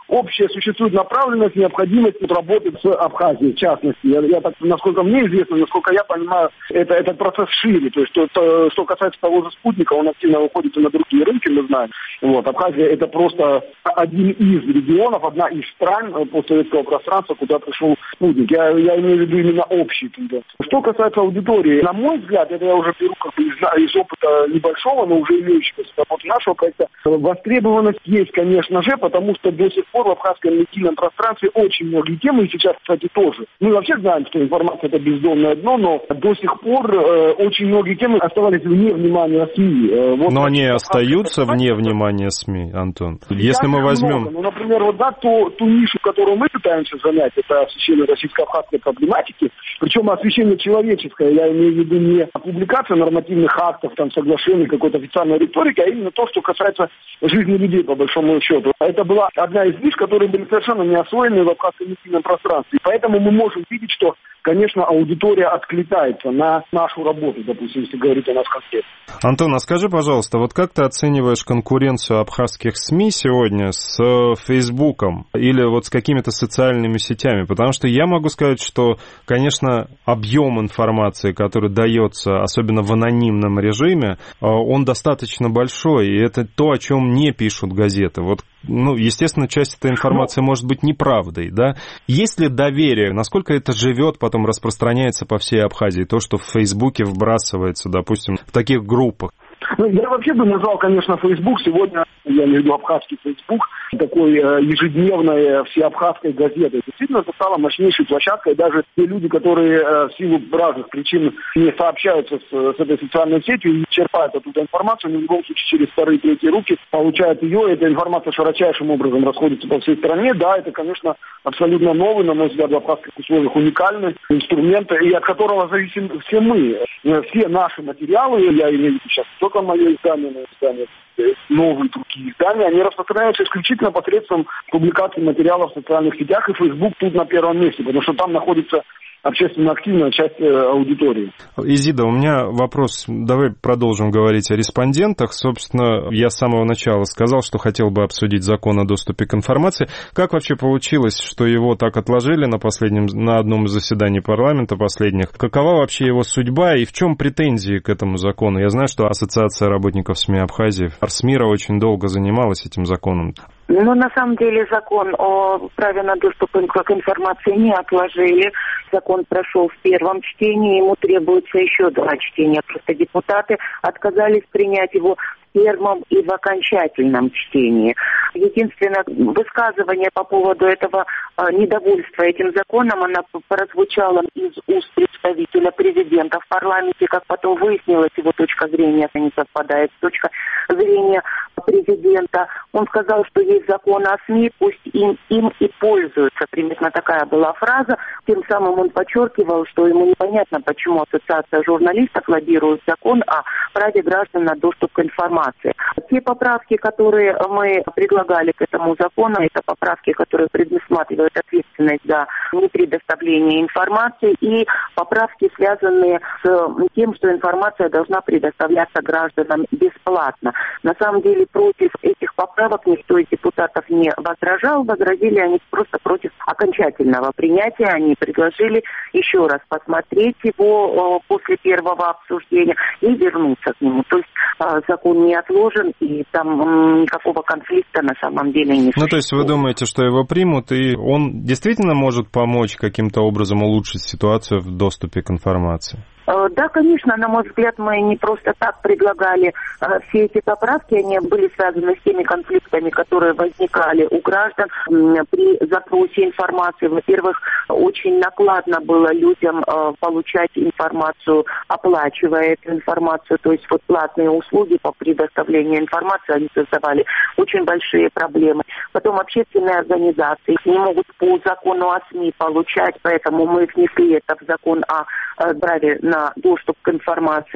[SPEAKER 26] общая существует направленность, необходимость работы с Абхазией, в частности. Я, я так, насколько мне известно, насколько я понимаю, это, этот процесс шире. То есть, то, то, что касается того же спутника, он активно выходит и на другие рынки, мы знаем. Вот, Абхазия это просто один из регионов, одна из стран постсоветского пространства, куда пришел спутник. Я, я имею в виду именно общий тенденции. Что касается аудитории, на мой взгляд, это я уже беру как бы из, из опыта небольшого, но уже имеющегося работы нашего проекта, востребованность есть, конечно же, потому что до сих пор в абхазском медийном пространстве очень многие темы, и сейчас, кстати, тоже. Мы вообще знаем, что информация это бездонное дно, но до сих пор э, очень многие темы оставались вне внимания СМИ. Э, вот
[SPEAKER 1] но они остаются вне внимания СМИ, Антон. Если мы возьмем...
[SPEAKER 26] Много. Ну, например, вот да, ту, ту нишу, которую мы пытаемся занять, это освещение российско-абхазской проблематики, причем освещение человеческое, я имею в виду не публикация нормативных актов, там, соглашений, какой-то официальной риторики, а именно то, что касается жизни людей, по большому счету. Это была одна из ниш, которые были совершенно не освоены в абхазском медийном пространстве. Поэтому мы можем видеть, что, конечно, аудитория откликается на нашу работу, допустим, если говорить о нас конкретно.
[SPEAKER 1] Антон, а скажи, пожалуйста, вот как ты оцениваешь конкуренцию абхазских СМИ сегодня с Фейсбуком или вот с какими-то социальными сетями? Потому что я могу сказать, что, конечно, объем информации, который дается, особенно в анонимном режиме, он достаточно большой, и это то, о чем не пишут газеты. Вот, ну, естественно, часть этой информации может быть неправдой, да? Есть ли доверие? Насколько это живет, потом распространяется по всей Абхазии? То, что в Фейсбуке вбрасывается, допустим, в таких группах.
[SPEAKER 26] Ну, я вообще бы назвал, конечно, Facebook сегодня, я имею в виду абхазский Facebook, такой э, ежедневной всеабхазской газетой. Действительно, это стало мощнейшей площадкой. Даже те люди, которые э, в силу разных причин не сообщаются с, с этой социальной сетью и черпают оттуда информацию, но в любом случае через вторые, третьи руки получают ее. Эта информация широчайшим образом расходится по всей стране. Да, это, конечно, абсолютно новый, на мой взгляд, в абхазских условиях уникальный инструмент, и от которого зависим все мы. Все наши материалы, я имею в виду сейчас только мое издание, но издание новые другие издания, они распространяются исключительно посредством публикации материалов в социальных сетях, и Facebook тут на первом месте, потому что там находится общественно активная часть аудитории.
[SPEAKER 1] Изида, у меня вопрос, давай продолжим говорить о респондентах. Собственно, я с самого начала сказал, что хотел бы обсудить закон о доступе к информации. Как вообще получилось, что его так отложили на последнем, на одном из заседаний парламента последних? Какова вообще его судьба и в чем претензии к этому закону? Я знаю, что Ассоциация работников СМИ Абхазии, Арсмира, очень долго занималась этим законом.
[SPEAKER 5] Но на самом деле закон о праве на доступ к информации не отложили. Закон прошел в первом чтении, ему требуется еще два чтения. Просто депутаты отказались принять его в первом и в окончательном чтении. Единственное высказывание по поводу этого недовольства этим законом, оно прозвучало из уст представителя президента в парламенте. Как потом выяснилось, его точка зрения не совпадает с точкой зрения президента. Он сказал, что есть закон о СМИ, пусть им, им и пользуются. Примерно такая была фраза. Тем самым он подчеркивал, что ему непонятно, почему Ассоциация журналистов лоббирует закон о праве граждан на доступ к информации. Те поправки, которые мы предлагали к этому закону, это поправки, которые предусматривают ответственность за непредоставление информации, и поправки, связанные с тем, что информация должна предоставляться гражданам бесплатно. На самом деле против этих поправок никто из депутатов не возражал. Возразили они просто против окончательного принятия. Они предложили еще раз посмотреть его после первого обсуждения и вернуться к нему. То есть закон не отложен, и там никакого конфликта на самом деле не существует.
[SPEAKER 1] Ну, то есть вы думаете, что его примут, и он действительно может помочь каким-то образом улучшить ситуацию в доступе к информации?
[SPEAKER 5] Да, конечно, на мой взгляд, мы не просто так предлагали все эти поправки, они были связаны с теми конфликтами, которые возникали у граждан при запросе информации. Во-первых, очень накладно было людям получать информацию, оплачивая эту информацию, то есть вот платные услуги по предоставлению информации, они создавали очень большие проблемы. Потом общественные организации не могут по закону о СМИ получать, поэтому мы внесли это в закон о праве на доступ к информации.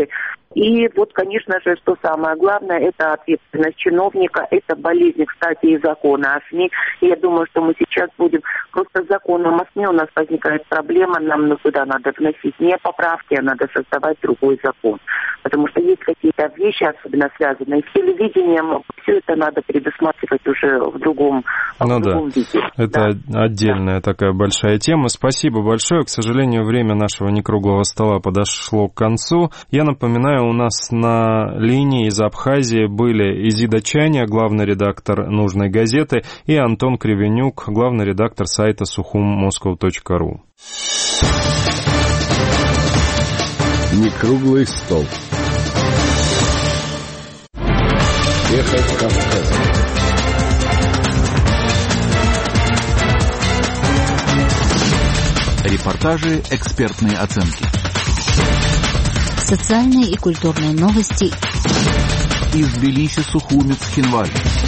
[SPEAKER 5] И вот, конечно же, что самое главное, это ответственность чиновника, это болезнь, кстати, и закона о СМИ. И я думаю, что мы сейчас будем просто законом о СМИ, у нас возникает проблема, нам ну, сюда надо вносить не поправки, а надо создавать другой закон. Потому что есть какие-то вещи, особенно связанные с телевидением, все это надо предусматривать уже в другом,
[SPEAKER 1] ну
[SPEAKER 5] в другом
[SPEAKER 1] да.
[SPEAKER 5] виде.
[SPEAKER 1] Это
[SPEAKER 5] да.
[SPEAKER 1] отдельная да. такая большая тема. Спасибо большое. К сожалению, время нашего некруглого стола подошло к концу. Я напоминаю, у нас на линии из Абхазии были Изида Чаня, главный редактор «Нужной газеты», и Антон Кривенюк, главный редактор сайта сухум москов точка ру.
[SPEAKER 17] Некруглый стол. Эхо Кавказа.
[SPEAKER 16] Репортажи, экспертные оценки.
[SPEAKER 3] Социальные и культурные новости.
[SPEAKER 16] Из Тбилиси, Сухуми, Цхинваль.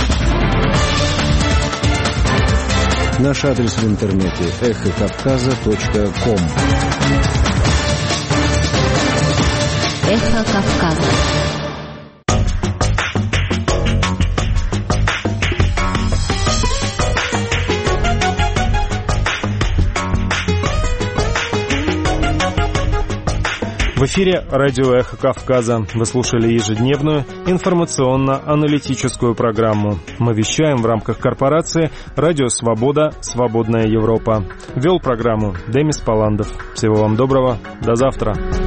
[SPEAKER 17] Наш адрес в интернете эхо кавказа точка ком.
[SPEAKER 3] Эхо Кавказа.
[SPEAKER 1] В эфире радио «Эхо Кавказа». Вы слушали ежедневную информационно-аналитическую программу. Мы вещаем в рамках корпорации «Радио Свобода. Свободная Европа». Вел программу Демис Паландов. Всего вам доброго. До завтра.